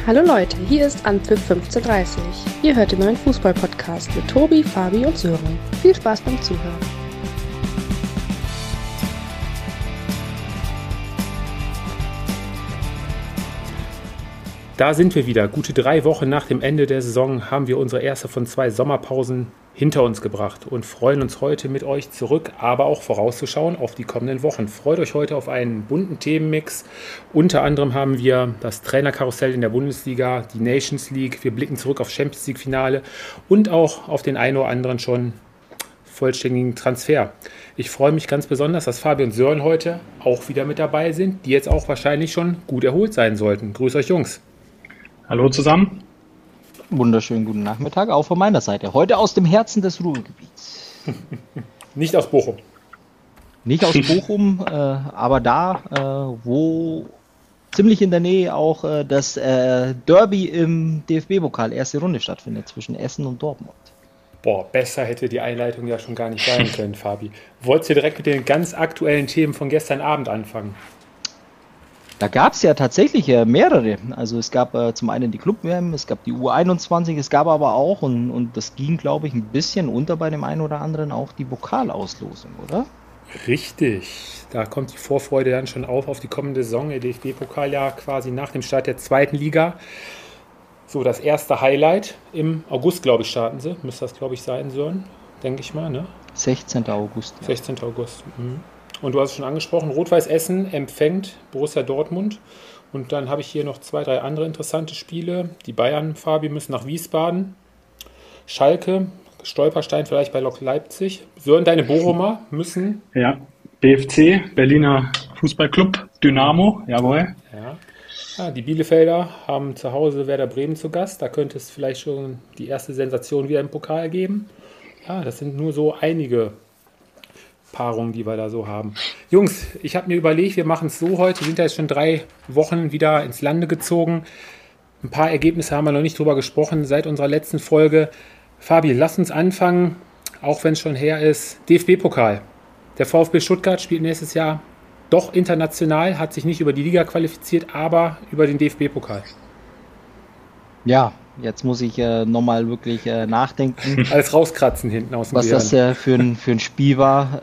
Hallo Leute, hier ist Anpfiff 15:30. Ihr hört den neuen Fußball-Podcast mit Tobi, Fabi und Sören. Viel Spaß beim Zuhören. Da sind wir wieder. Gute 3 Wochen nach dem Ende der Saison haben wir unsere erste von 2 Sommerpausen hinter uns gebracht und freuen uns heute mit euch zurück, aber auch vorauszuschauen auf die kommenden Wochen. Freut euch heute auf einen bunten Themenmix. Unter anderem haben wir das Trainerkarussell in der Bundesliga, die Nations League. Wir blicken zurück auf Champions League Finale und auch auf den einen oder anderen schon vollständigen Transfer. Ich freue mich ganz besonders, dass Fabi und Sören heute auch wieder mit dabei sind, die jetzt auch wahrscheinlich schon gut erholt sein sollten. Grüß euch Jungs. Hallo zusammen. Wunderschönen guten Nachmittag, auch von meiner Seite. Heute aus dem Herzen des Ruhrgebiets. Nicht aus Bochum. Nicht aus Bochum, aber da, wo ziemlich in der Nähe auch das Derby im DFB-Pokal erste Runde stattfindet zwischen Essen und Dortmund. Boah, besser hätte die Einleitung ja schon gar nicht sein können, Fabi. Wolltest du direkt mit den ganz aktuellen Themen von gestern Abend anfangen? Da gab es ja tatsächlich mehrere. Also es gab zum einen die Club-WM, es gab die U21, es gab aber auch, und das ging, glaube ich, ein bisschen unter bei dem einen oder anderen, auch die Pokalauslosung, oder? Richtig. Da kommt die Vorfreude dann schon auf die kommende Saison. Der DFB-Pokal ja quasi nach dem Start der zweiten Liga. So, das erste Highlight. Im August, glaube ich, starten sie. Müsste das, glaube ich, sein, Sören. Denke ich mal, ne? 16. August. Ja. 16. August. Mhm. Und du hast es schon angesprochen, Rot-Weiß Essen empfängt Borussia Dortmund. Und dann habe ich hier noch 2, 3 andere interessante Spiele. Die Bayern, Fabi, müssen nach Wiesbaden. Schalke, Stolperstein vielleicht bei Lok Leipzig. Sören, deine Bochumer müssen... Ja, BFC, Berliner Fußballclub, Dynamo, jawohl. Ja, die Bielefelder haben zu Hause Werder Bremen zu Gast. Da könnte es vielleicht schon die erste Sensation wieder im Pokal geben. Ja, das sind nur so einige Paarungen, die wir da so haben. Jungs, ich habe mir überlegt, wir machen es so heute. Wir sind ja jetzt schon 3 Wochen wieder ins Lande gezogen. Ein paar Ergebnisse haben wir noch nicht drüber gesprochen seit unserer letzten Folge. Fabi, lass uns anfangen, auch wenn es schon her ist. DFB-Pokal. Der VfB Stuttgart spielt nächstes Jahr doch international, hat sich nicht über die Liga qualifiziert, aber über den DFB-Pokal. Ja, jetzt muss ich nochmal wirklich nachdenken. Alles rauskratzen hinten aus dem was Gehirn. Das für ein Spiel war.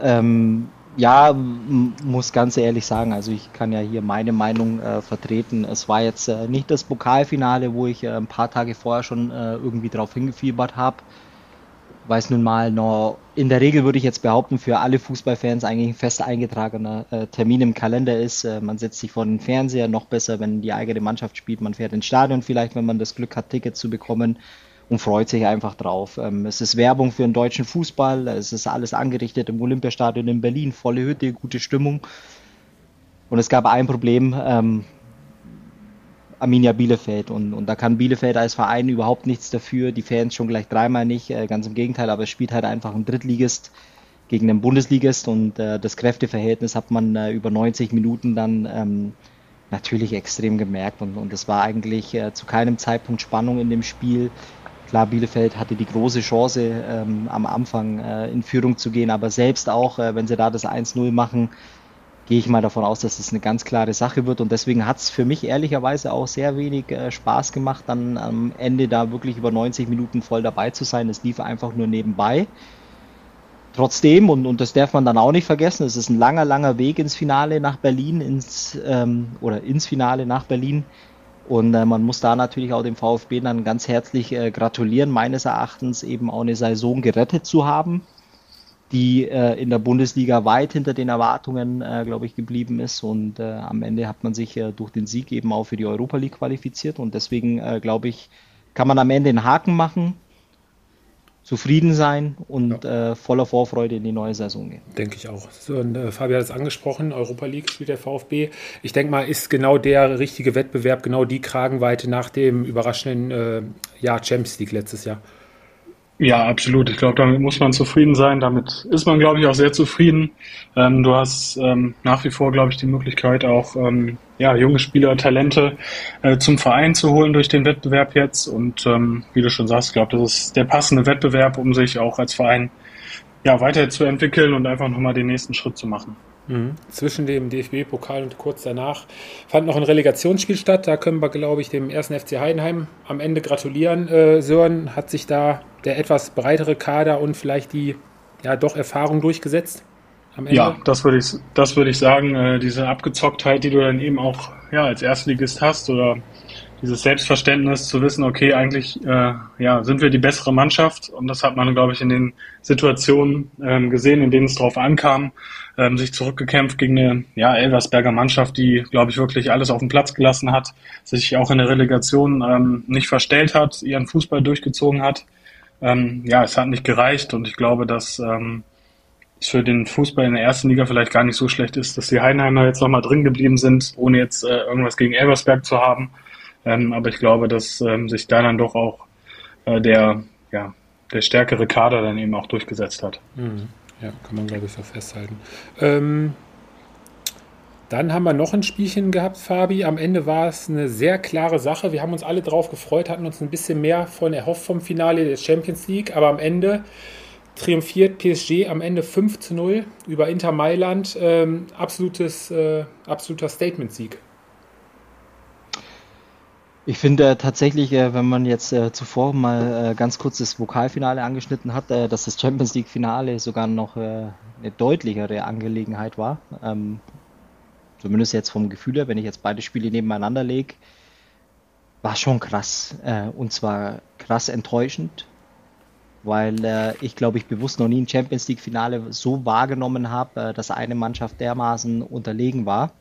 Muss ganz ehrlich sagen, also ich kann ja hier meine Meinung vertreten. Es war jetzt nicht das Pokalfinale, wo ich ein paar Tage vorher schon irgendwie drauf hingefiebert habe. Weil es nun mal noch, in der Regel würde ich jetzt behaupten, für alle Fußballfans eigentlich ein fest eingetragener Termin im Kalender ist. Man setzt sich vor den Fernseher, noch besser, wenn die eigene Mannschaft spielt. Man fährt ins Stadion vielleicht, wenn man das Glück hat, Tickets zu bekommen, und freut sich einfach drauf. Es ist Werbung für den deutschen Fußball, es ist alles angerichtet im Olympiastadion in Berlin, volle Hütte, gute Stimmung. Und es gab ein Problem, Arminia Bielefeld, und da kann Bielefeld als Verein überhaupt nichts dafür, die Fans schon gleich 3-mal nicht, ganz im Gegenteil, aber es spielt halt einfach ein Drittligist gegen einen Bundesligist, und das Kräfteverhältnis hat man über 90 Minuten dann natürlich extrem gemerkt, und es war eigentlich zu keinem Zeitpunkt Spannung in dem Spiel. Klar, Bielefeld hatte die große Chance am Anfang in Führung zu gehen, aber selbst auch, wenn sie da das 1-0 machen, gehe ich mal davon aus, dass es eine ganz klare Sache wird, und deswegen hat es für mich ehrlicherweise auch sehr wenig Spaß gemacht, dann am Ende da wirklich über 90 Minuten voll dabei zu sein. Es lief einfach nur nebenbei. Trotzdem, und das darf man dann auch nicht vergessen, es ist ein langer, langer Weg ins Finale nach Berlin, ins Finale nach Berlin, und man muss da natürlich auch dem VfB dann ganz herzlich gratulieren, meines Erachtens eben auch eine Saison gerettet zu haben, die in der Bundesliga weit hinter den Erwartungen, glaube ich, geblieben ist, und am Ende hat man sich durch den Sieg eben auch für die Europa League qualifiziert, und deswegen, glaube ich, kann man am Ende einen Haken machen, zufrieden sein und voller Vorfreude in die neue Saison gehen. Denke ich auch. So, und Fabi hat es angesprochen, Europa League spielt der VfB. Ich denke mal, ist genau der richtige Wettbewerb, genau die Kragenweite nach dem überraschenden Champions League letztes Jahr. Ja, absolut. Ich glaube, damit muss man zufrieden sein. Damit ist man, glaube ich, auch sehr zufrieden. Du hast nach wie vor, glaube ich, die Möglichkeit, auch junge Spieler, Talente zum Verein zu holen durch den Wettbewerb jetzt. Und wie du schon sagst, ich glaube, das ist der passende Wettbewerb, um sich auch als Verein weiterzuentwickeln und einfach nochmal den nächsten Schritt zu machen. Zwischen dem DFB-Pokal und kurz danach fand noch ein Relegationsspiel statt. Da können wir, glaube ich, dem 1. FC Heidenheim am Ende gratulieren. Sören, hat sich da der etwas breitere Kader und vielleicht die doch Erfahrung durchgesetzt am Ende? Ja, das würde ich sagen. Diese Abgezocktheit, die du dann eben auch als Erstligist hast, oder dieses Selbstverständnis zu wissen, okay, eigentlich sind wir die bessere Mannschaft, und das hat man, glaube ich, in den Situationen gesehen, in denen es drauf ankam, sich zurückgekämpft gegen eine Elversberger Mannschaft, die, glaube ich, wirklich alles auf den Platz gelassen hat, sich auch in der Relegation nicht verstellt hat, ihren Fußball durchgezogen hat. Es hat nicht gereicht, und ich glaube, dass es für den Fußball in der ersten Liga vielleicht gar nicht so schlecht ist, dass die Heidenheimer jetzt nochmal drin geblieben sind, ohne jetzt irgendwas gegen Elversberg zu haben. Aber ich glaube, dass sich da dann doch auch der stärkere Kader dann eben auch durchgesetzt hat. Ja, kann man, glaube ich, so festhalten. Dann haben wir noch ein Spielchen gehabt, Fabi. Am Ende war es eine sehr klare Sache. Wir haben uns alle drauf gefreut, hatten uns ein bisschen mehr von erhofft vom Finale der Champions League. Aber am Ende triumphiert PSG am Ende 5-0 über Inter Mailand. Absoluter Statement-Sieg. Ich finde tatsächlich, wenn man jetzt zuvor mal ganz kurz das Pokalfinale angeschnitten hat, dass das Champions League-Finale sogar noch eine deutlichere Angelegenheit war. Zumindest jetzt vom Gefühl her, wenn ich jetzt beide Spiele nebeneinander lege, war schon krass. Und zwar krass enttäuschend, weil ich glaube, ich bewusst noch nie ein Champions League-Finale so wahrgenommen habe, dass eine Mannschaft dermaßen unterlegen war,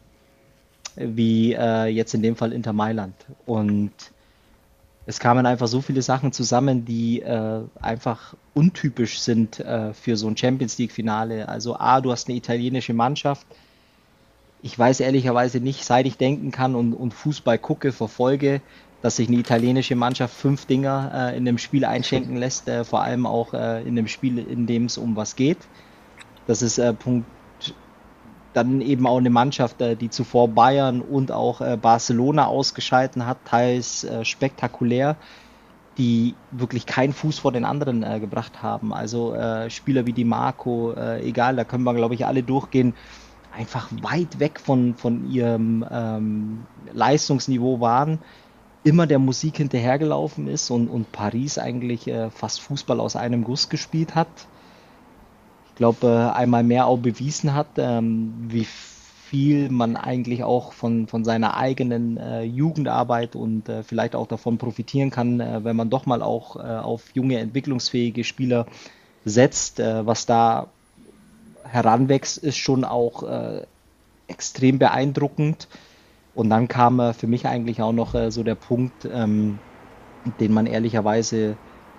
wie jetzt in dem Fall Inter Mailand. Und es kamen einfach so viele Sachen zusammen, die einfach untypisch sind für so ein Champions League-Finale. Also du hast eine italienische Mannschaft. Ich weiß ehrlicherweise nicht, seit ich denken kann und Fußball gucke, verfolge, dass sich eine italienische Mannschaft 5 Dinger in einem Spiel einschenken lässt, vor allem auch in einem Spiel, in dem es um was geht. Das ist Punkt. Dann eben auch eine Mannschaft, die zuvor Bayern und auch Barcelona ausgeschalten hat, teils spektakulär, die wirklich keinen Fuß vor den anderen gebracht haben. Also Spieler wie Di Marco, egal, da können wir, glaube ich, alle durchgehen, einfach weit weg von ihrem Leistungsniveau waren, immer der Musik hinterhergelaufen ist und Paris eigentlich fast Fußball aus einem Guss gespielt hat. Ich glaube, einmal mehr auch bewiesen hat, wie viel man eigentlich auch von seiner eigenen Jugendarbeit und vielleicht auch davon profitieren kann, wenn man doch mal auch auf junge, entwicklungsfähige Spieler setzt. Was da heranwächst, ist schon auch extrem beeindruckend. Und dann kam für mich eigentlich auch noch so der Punkt, den man ehrlicherweise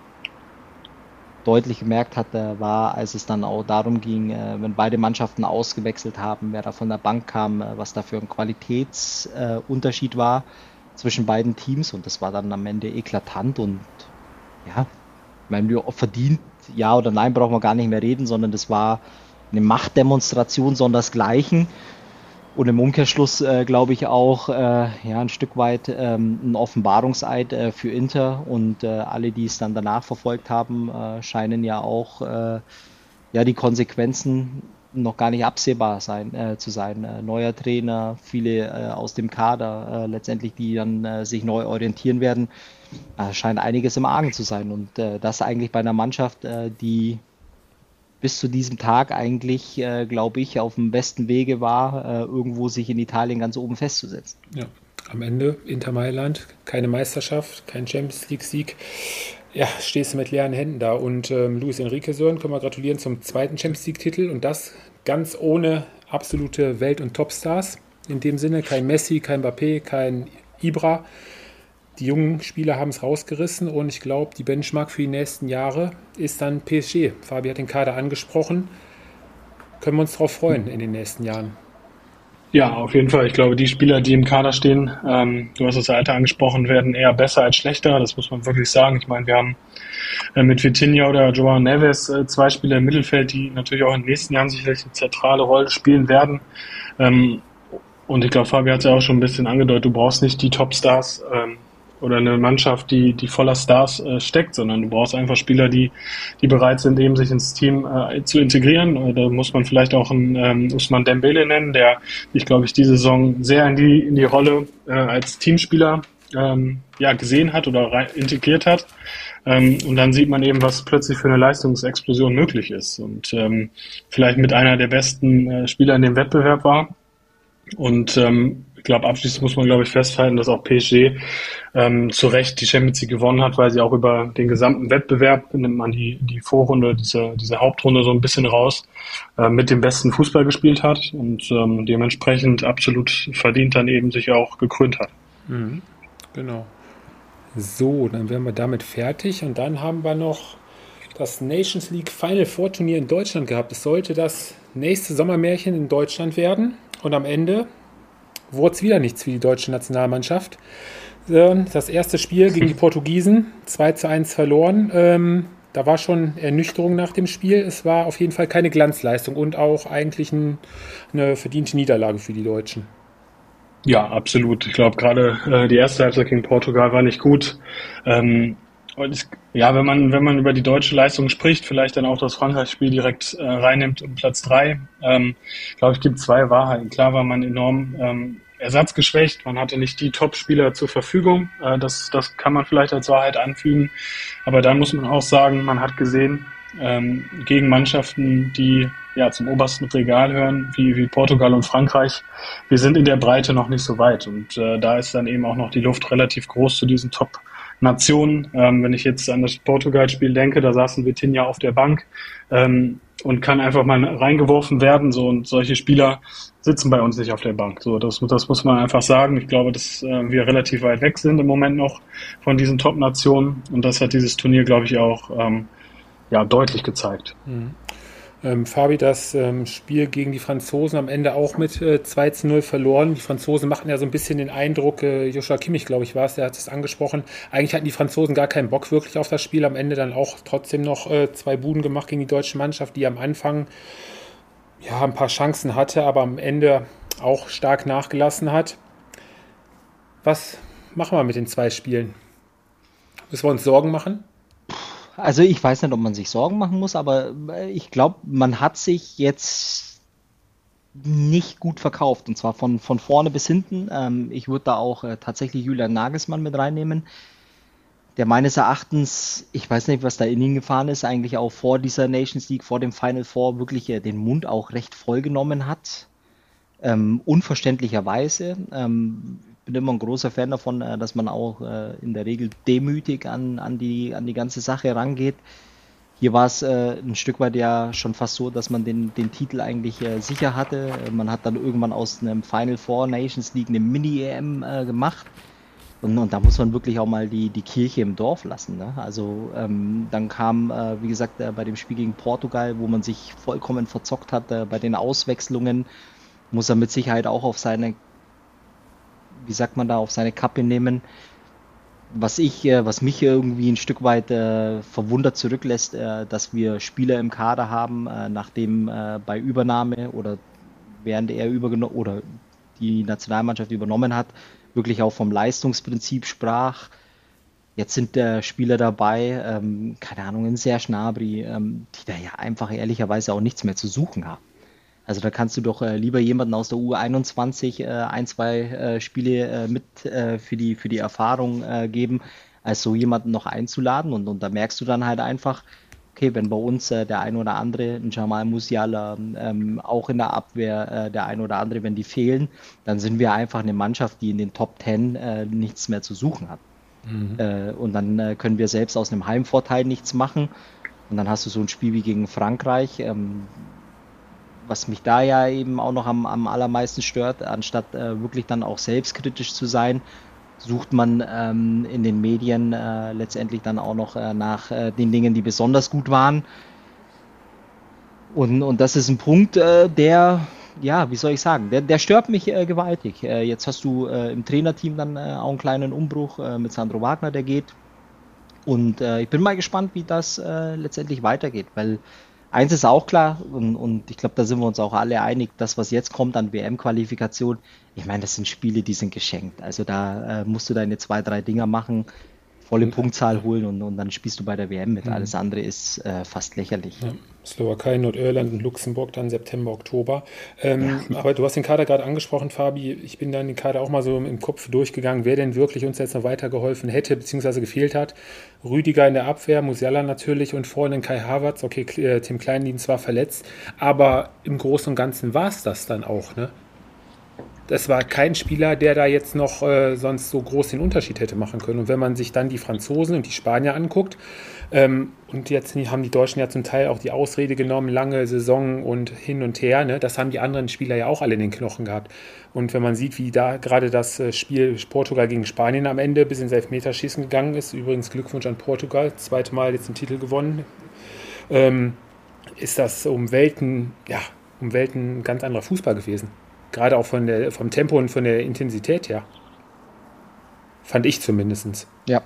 deutlich gemerkt hat, war, als es dann auch darum ging, wenn beide Mannschaften ausgewechselt haben, wer da von der Bank kam, was da für ein Qualitätsunterschied war zwischen beiden Teams, und das war dann am Ende eklatant. Und ja, ich meine, verdient, ja oder nein, brauchen wir gar nicht mehr reden, sondern das war eine Machtdemonstration sondersgleichen. Und im Umkehrschluss glaube ich auch ein Stück weit ein Offenbarungseid für Inter, und alle, die es dann danach verfolgt haben, scheinen ja auch die Konsequenzen noch gar nicht absehbar zu sein. Neuer Trainer, viele aus dem Kader letztendlich, die dann sich neu orientieren werden, scheint einiges im Argen zu sein, und das eigentlich bei einer Mannschaft, die bis zu diesem Tag eigentlich, glaube ich, auf dem besten Wege war, irgendwo sich in Italien ganz oben festzusetzen. Ja, am Ende Inter Mailand, keine Meisterschaft, kein Champions League-Sieg. Ja, stehst du mit leeren Händen da. Und Luis Enrique Sören, können wir gratulieren zum 2. Champions League-Titel, und das ganz ohne absolute Welt- und Topstars. In dem Sinne kein Messi, kein Mbappé, kein Ibra. Die jungen Spieler haben es rausgerissen, und ich glaube, die Benchmark für die nächsten Jahre ist dann PSG. Fabi hat den Kader angesprochen. Können wir uns darauf freuen in den nächsten Jahren? Ja, auf jeden Fall. Ich glaube, die Spieler, die im Kader stehen, du hast das Alter angesprochen, werden eher besser als schlechter. Das muss man wirklich sagen. Ich meine, wir haben mit Vitinha oder João Neves 2 Spieler im Mittelfeld, die natürlich auch in den nächsten Jahren sicherlich eine zentrale Rolle spielen werden. Und ich glaube, Fabi hat es ja auch schon ein bisschen angedeutet, du brauchst nicht die Topstars, oder eine Mannschaft, die voller Stars steckt, sondern du brauchst einfach Spieler, die bereit sind, eben sich ins Team zu integrieren. Da muss man vielleicht auch einen Ousmane Dembélé nennen, der ich glaube ich diese Saison sehr in die Rolle als Teamspieler gesehen hat oder integriert hat. Und dann sieht man eben, was plötzlich für eine Leistungsexplosion möglich ist und vielleicht mit einer der besten Spieler in dem Wettbewerb war. Und ich glaube, abschließend muss man, glaube ich, festhalten, dass auch PSG zu Recht die Champions League gewonnen hat, weil sie auch über den gesamten Wettbewerb, nimmt man die Vorrunde, diese Hauptrunde so ein bisschen raus, mit dem besten Fußball gespielt hat und dementsprechend absolut verdient dann eben sich auch gekrönt hat. Mhm. Genau. So, dann wären wir damit fertig und dann haben wir noch das Nations League Final Four Turnier in Deutschland gehabt. Es sollte das nächste Sommermärchen in Deutschland werden und am Ende wurde es wieder nichts für die deutsche Nationalmannschaft. Das erste Spiel gegen die Portugiesen, 2:1 verloren. Da war schon Ernüchterung nach dem Spiel. Es war auf jeden Fall keine Glanzleistung und auch eigentlich eine verdiente Niederlage für die Deutschen. Ja, absolut. Ich glaube, gerade die erste Halbzeit gegen Portugal war nicht gut. Und wenn man über die deutsche Leistung spricht, vielleicht dann auch das Frankreich-Spiel direkt reinnimmt um Platz 3, glaube ich, gibt zwei Wahrheiten. Klar war man enorm ersatzgeschwächt, man hatte nicht die Top-Spieler zur Verfügung. Das kann man vielleicht als Wahrheit anfügen. Aber dann muss man auch sagen, man hat gesehen, gegen Mannschaften, die zum obersten Regal hören, wie Portugal und Frankreich. Wir sind in der Breite noch nicht so weit und da ist dann eben auch noch die Luft relativ groß zu diesen Top-Nationen. Wenn ich jetzt an das Portugal-Spiel denke, da saßen Vitinha auf der Bank und kann einfach mal reingeworfen werden. So, und solche Spieler sitzen bei uns nicht auf der Bank. So, das muss man einfach sagen. Ich glaube, dass wir relativ weit weg sind im Moment noch von diesen Top-Nationen und das hat dieses Turnier, glaube ich, auch deutlich gezeigt. Mhm. Fabi, das Spiel gegen die Franzosen am Ende auch mit 2:0 verloren. Die Franzosen machten ja so ein bisschen den Eindruck, Joshua Kimmich, glaube ich, war es, der hat es angesprochen. Eigentlich hatten die Franzosen gar keinen Bock wirklich auf das Spiel. Am Ende dann auch trotzdem noch 2 Buden gemacht gegen die deutsche Mannschaft, die am Anfang ein paar Chancen hatte, aber am Ende auch stark nachgelassen hat. Was machen wir mit den 2 Spielen? Müssen wir uns Sorgen machen? Also ich weiß nicht, ob man sich Sorgen machen muss, aber ich glaube, man hat sich jetzt nicht gut verkauft und zwar von vorne bis hinten. Ich würde da auch tatsächlich Julian Nagelsmann mit reinnehmen, der meines Erachtens, ich weiß nicht, was da in ihn gefahren ist, eigentlich auch vor dieser Nations League, vor dem Final Four wirklich den Mund auch recht voll genommen hat. Unverständlicherweise. Bin immer ein großer Fan davon, dass man auch in der Regel demütig an die ganze Sache rangeht. Hier war es ein Stück weit ja schon fast so, dass man den Titel eigentlich sicher hatte. Man hat dann irgendwann aus einem Final Four Nations League eine Mini-EM gemacht. Und da muss man wirklich auch mal die Kirche im Dorf lassen. Ne? Also dann kam, wie gesagt, bei dem Spiel gegen Portugal, wo man sich vollkommen verzockt hat, bei den Auswechslungen, muss er mit Sicherheit auch auf seine Kappe nehmen. Was mich irgendwie ein Stück weit verwundert zurücklässt, dass wir Spieler im Kader haben, nachdem bei Übernahme oder während er oder die Nationalmannschaft übernommen hat, wirklich auch vom Leistungsprinzip sprach. Jetzt sind Spieler dabei, keine Ahnung, ein Serge Gnabry, die da ja einfach ehrlicherweise auch nichts mehr zu suchen haben. Also da kannst du doch lieber jemanden aus der U21 ein, zwei Spiele mit für die Erfahrung geben, als so jemanden noch einzuladen. Und da merkst du dann halt einfach, okay, wenn bei uns der ein oder andere, ein Jamal Musiala, auch in der Abwehr der ein oder andere, wenn die fehlen, dann sind wir einfach eine Mannschaft, die in den Top 10 nichts mehr zu suchen hat. Mhm. Und dann können wir selbst aus einem Heimvorteil nichts machen. Und dann hast du so ein Spiel wie gegen Frankreich, was mich da ja eben auch noch am allermeisten stört, anstatt wirklich dann auch selbstkritisch zu sein, sucht man in den Medien letztendlich dann auch noch nach den Dingen, die besonders gut waren. Und das ist ein Punkt, der, ja, wie soll ich sagen, der stört mich gewaltig. Jetzt hast du im Trainerteam dann auch einen kleinen Umbruch mit Sandro Wagner, der geht. Und ich bin mal gespannt, wie das letztendlich weitergeht, weil Eins ist auch klar, und ich glaube, da sind wir uns auch alle einig, das, was jetzt kommt an WM-Qualifikation, ich meine, das sind Spiele, die sind geschenkt. Also da musst du deine 2, 3 Dinger machen, volle Punktzahl holen und dann spielst du bei der WM mit. Alles andere ist fast lächerlich. Ja, Slowakei, Nordirland und Luxemburg dann September, Oktober. Aber du hast den Kader gerade angesprochen, Fabi. Ich bin dann den Kader auch mal so im Kopf durchgegangen, wer denn wirklich uns jetzt noch weitergeholfen hätte, beziehungsweise gefehlt hat. Rüdiger in der Abwehr, Musiala natürlich und vorne Kai Havertz. Okay, Tim Kleindienst war verletzt, aber im Großen und Ganzen war es das dann auch, ne? Das war kein Spieler, der da jetzt noch sonst so groß den Unterschied hätte machen können. Und wenn man sich dann die Franzosen und die Spanier anguckt, und jetzt haben die Deutschen ja zum Teil auch die Ausrede genommen, lange Saison und hin und her, ne? Das haben die anderen Spieler ja auch alle in den Knochen gehabt. Und wenn man sieht, wie da gerade das Spiel Portugal gegen Spanien am Ende bis ins Elfmeterschießen gegangen ist, übrigens Glückwunsch an Portugal, 2. Mal jetzt den Titel gewonnen, ist das um Welten ein ganz anderer Fußball gewesen. Gerade auch vom Tempo und von der Intensität her. Fand ich zumindest. Ja.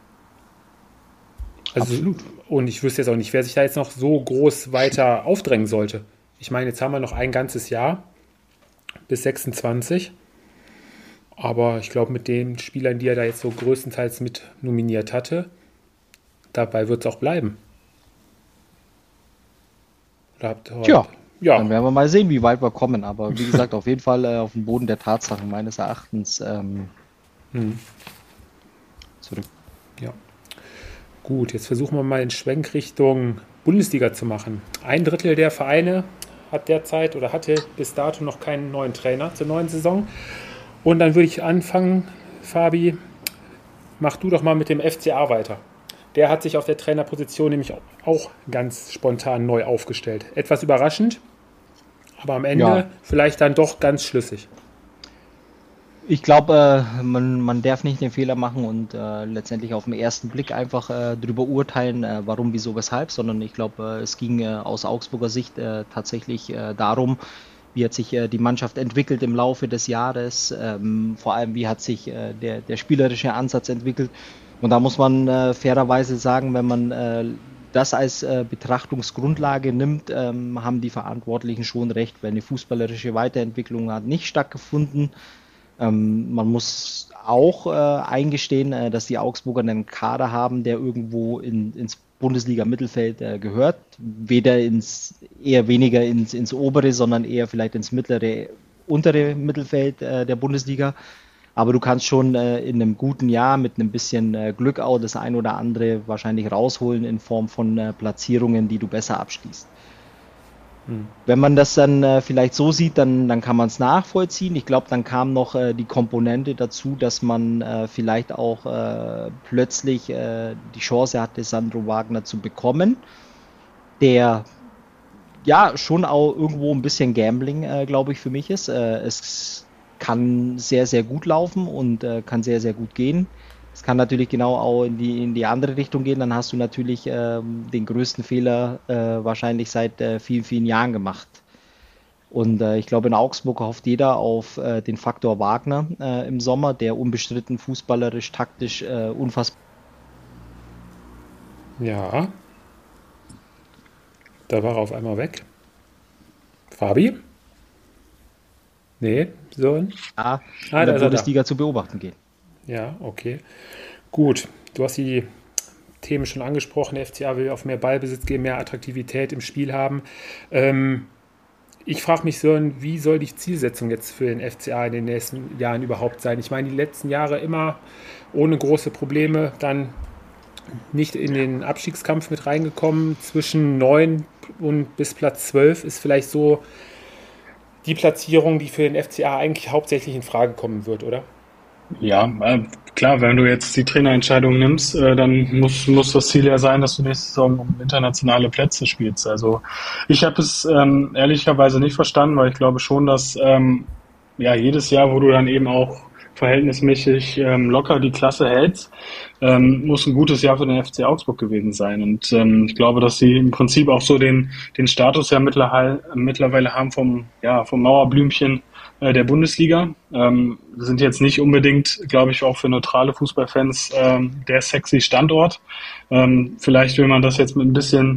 Also, absolut. Und ich wüsste jetzt auch nicht, wer sich da jetzt noch so groß weiter aufdrängen sollte. Ich meine, jetzt haben wir noch ein ganzes Jahr bis 26. Aber ich glaube, mit den Spielern, die er da jetzt so größtenteils mit nominiert hatte, dabei wird es auch bleiben. Tja. Ja. Dann werden wir mal sehen, wie weit wir kommen. Aber wie gesagt, auf jeden Fall auf dem Boden der Tatsachen meines Erachtens zurück. Ja. Gut, jetzt versuchen wir mal den Schwenk Richtung Bundesliga zu machen. 1/3 der Vereine hat derzeit oder hatte bis dato noch keinen neuen Trainer zur neuen Saison. Und dann würde ich anfangen, Fabi, mach du doch mal mit dem FCA weiter. Der hat sich auf der Trainerposition nämlich auch ganz spontan neu aufgestellt. Etwas überraschend, aber am Ende vielleicht dann doch ganz schlüssig. Ich glaube, man darf nicht den Fehler machen und letztendlich auf den ersten Blick einfach drüber urteilen, warum, wieso, weshalb, sondern ich glaube, es ging aus Augsburger Sicht tatsächlich darum, wie hat sich die Mannschaft entwickelt im Laufe des Jahres, vor allem wie hat sich der spielerische Ansatz entwickelt. Und da muss man fairerweise sagen, wenn man das als Betrachtungsgrundlage nimmt, haben die Verantwortlichen schon recht, weil eine fußballerische Weiterentwicklung hat nicht stattgefunden. Man muss auch eingestehen, dass die Augsburger einen Kader haben, der irgendwo ins Bundesliga-Mittelfeld gehört. Eher weniger ins obere, sondern eher vielleicht ins mittlere, untere Mittelfeld der Bundesliga. Aber du kannst schon in einem guten Jahr mit einem bisschen Glück auch das ein oder andere wahrscheinlich rausholen in Form von Platzierungen, die du besser abschließt. Wenn man das dann vielleicht so sieht, dann kann man es nachvollziehen. Ich glaube, dann kam noch die Komponente dazu, dass man vielleicht auch plötzlich die Chance hatte, Sandro Wagner zu bekommen, der ja schon auch irgendwo ein bisschen Gambling, glaube ich, für mich ist. Es kann sehr, sehr gut laufen und kann sehr, sehr gut gehen. Es kann natürlich genau auch in die andere Richtung gehen. Dann hast du natürlich den größten Fehler wahrscheinlich seit vielen, vielen Jahren gemacht. Und ich glaube, in Augsburg hofft jeder auf den Faktor Wagner im Sommer, der unbestritten fußballerisch, taktisch unfassbar. Ja. Da war er auf einmal weg. Fabi? Nee, so. In der Bundesliga zu beobachten geht. Ja, okay. Gut, du hast die Themen schon angesprochen. Der FCA will auf mehr Ballbesitz gehen, mehr Attraktivität im Spiel haben. Ich frage mich, Sören, wie soll die Zielsetzung jetzt für den FCA in den nächsten Jahren überhaupt sein? Ich meine, die letzten Jahre immer ohne große Probleme, dann nicht in den Abstiegskampf mit reingekommen. Zwischen 9 und bis Platz 12 ist vielleicht so die Platzierung, die für den FCA eigentlich hauptsächlich in Frage kommen wird, oder? Ja, klar, wenn du jetzt die Trainerentscheidung nimmst, dann muss das Ziel ja sein, dass du nächste Saison um internationale Plätze spielst. Also ich habe es ehrlicherweise nicht verstanden, weil ich glaube schon, dass jedes Jahr, wo du dann eben auch verhältnismäßig locker die Klasse hältst, muss ein gutes Jahr für den FC Augsburg gewesen sein. Und ich glaube, dass sie im Prinzip auch so den Status ja mittlerweile haben vom Mauerblümchen der Bundesliga. Sind jetzt nicht unbedingt, glaube ich, auch für neutrale Fußballfans der sexy Standort. Vielleicht will man das jetzt mit ein bisschen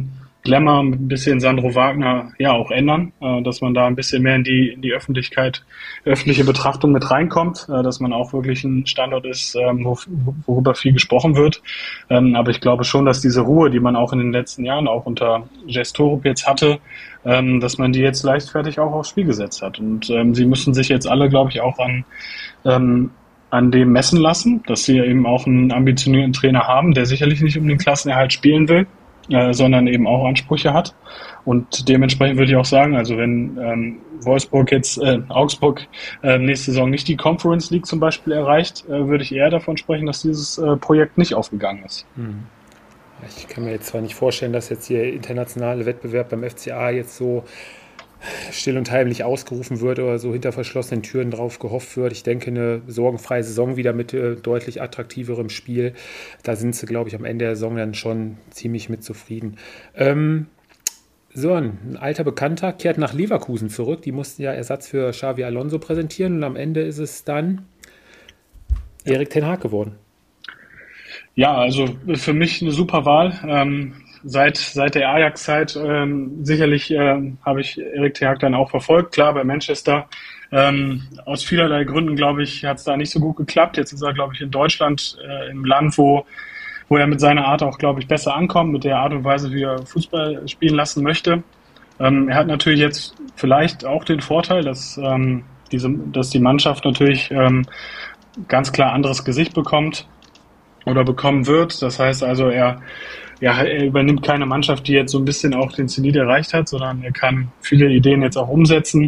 Glamour mit ein bisschen Sandro Wagner ja auch ändern, dass man da ein bisschen mehr in die Öffentlichkeit, öffentliche Betrachtung mit reinkommt, dass man auch wirklich ein Standort ist, worüber viel gesprochen wird. Aber ich glaube schon, dass diese Ruhe, die man auch in den letzten Jahren auch unter Gestorup jetzt hatte, dass man die jetzt leichtfertig auch aufs Spiel gesetzt hat. Und sie müssen sich jetzt alle, glaube ich, auch an dem messen lassen, dass sie eben auch einen ambitionierten Trainer haben, der sicherlich nicht um den Klassenerhalt spielen will, sondern eben auch Ansprüche hat. Und dementsprechend würde ich auch sagen, also wenn Augsburg nächste Saison nicht die Conference League zum Beispiel erreicht, würde ich eher davon sprechen, dass dieses Projekt nicht aufgegangen ist. Ich kann mir jetzt zwar nicht vorstellen, dass jetzt hier internationale Wettbewerb beim FCA jetzt so still und heimlich ausgerufen wird oder so hinter verschlossenen Türen drauf gehofft wird. Ich denke, eine sorgenfreie Saison wieder mit deutlich attraktiverem Spiel. Da sind sie, glaube ich, am Ende der Saison dann schon ziemlich mit zufrieden. Ein alter Bekannter kehrt nach Leverkusen zurück. Die mussten ja Ersatz für Xavi Alonso präsentieren und am Ende ist es dann Erik ten Hag geworden. Ja, also für mich eine super Wahl. Seit der Ajax-Zeit sicherlich habe ich Erik ten Hag dann auch verfolgt. Klar, bei Manchester aus vielerlei Gründen, glaube ich, hat es da nicht so gut geklappt. Jetzt ist er, glaube ich, in Deutschland, im Land, wo er mit seiner Art auch, glaube ich, besser ankommt, mit der Art und Weise, wie er Fußball spielen lassen möchte. Er hat natürlich jetzt vielleicht auch den Vorteil, dass die Mannschaft natürlich ganz klar anderes Gesicht bekommt oder bekommen wird. Das heißt also, er übernimmt keine Mannschaft, die jetzt so ein bisschen auch den Zenit erreicht hat, sondern er kann viele Ideen jetzt auch umsetzen.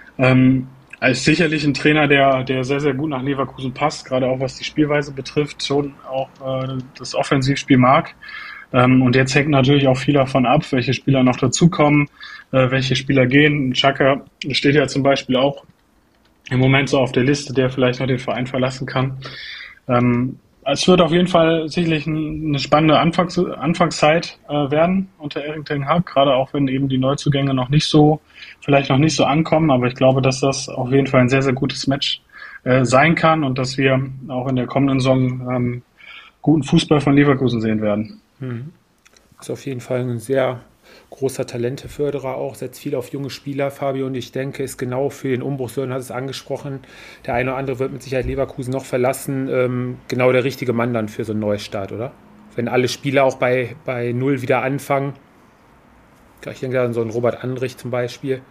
Als sicherlich ein Trainer, der sehr, sehr gut nach Leverkusen passt, gerade auch was die Spielweise betrifft, schon auch das Offensivspiel mag. Und jetzt hängt natürlich auch viel davon ab, welche Spieler noch dazukommen, welche Spieler gehen. Xhaka steht ja zum Beispiel auch im Moment so auf der Liste, der vielleicht noch den Verein verlassen kann. Es wird auf jeden Fall sicherlich eine spannende Anfangszeit werden unter Erik ten Hag, gerade auch wenn eben die Neuzugänge vielleicht noch nicht so ankommen, aber ich glaube, dass das auf jeden Fall ein sehr, sehr gutes Match sein kann und dass wir auch in der kommenden Saison guten Fußball von Leverkusen sehen werden. Ist auf jeden Fall ein sehr großer Talenteförderer auch, setzt viel auf junge Spieler, Fabio, und ich denke, ist genau für den Umbruch, Sören hat es angesprochen, der eine oder andere wird mit Sicherheit Leverkusen noch verlassen, genau der richtige Mann dann für so einen Neustart, oder? Wenn alle Spieler auch bei Null wieder anfangen, ich denke an so einen Robert Andrich zum Beispiel.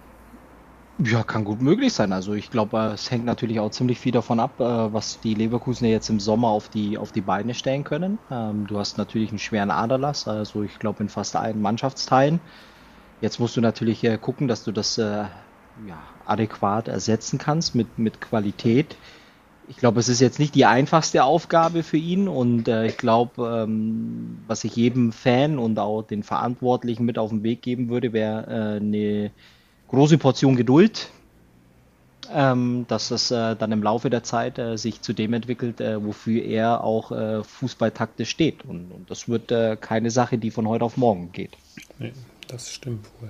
Ja, kann gut möglich sein. Also ich glaube, es hängt natürlich auch ziemlich viel davon ab, was die Leverkusener jetzt im Sommer auf die Beine stellen können. Du hast natürlich einen schweren Aderlass, also ich glaube in fast allen Mannschaftsteilen. Jetzt musst du natürlich gucken, dass du das adäquat ersetzen kannst mit Qualität. Ich glaube, es ist jetzt nicht die einfachste Aufgabe für ihn und ich glaube, was ich jedem Fan und auch den Verantwortlichen mit auf den Weg geben würde, wäre eine große Portion Geduld, dass es dann im Laufe der Zeit sich zu dem entwickelt, wofür er auch fußballtaktisch steht. Und das wird keine Sache, die von heute auf morgen geht. Nee, das stimmt wohl.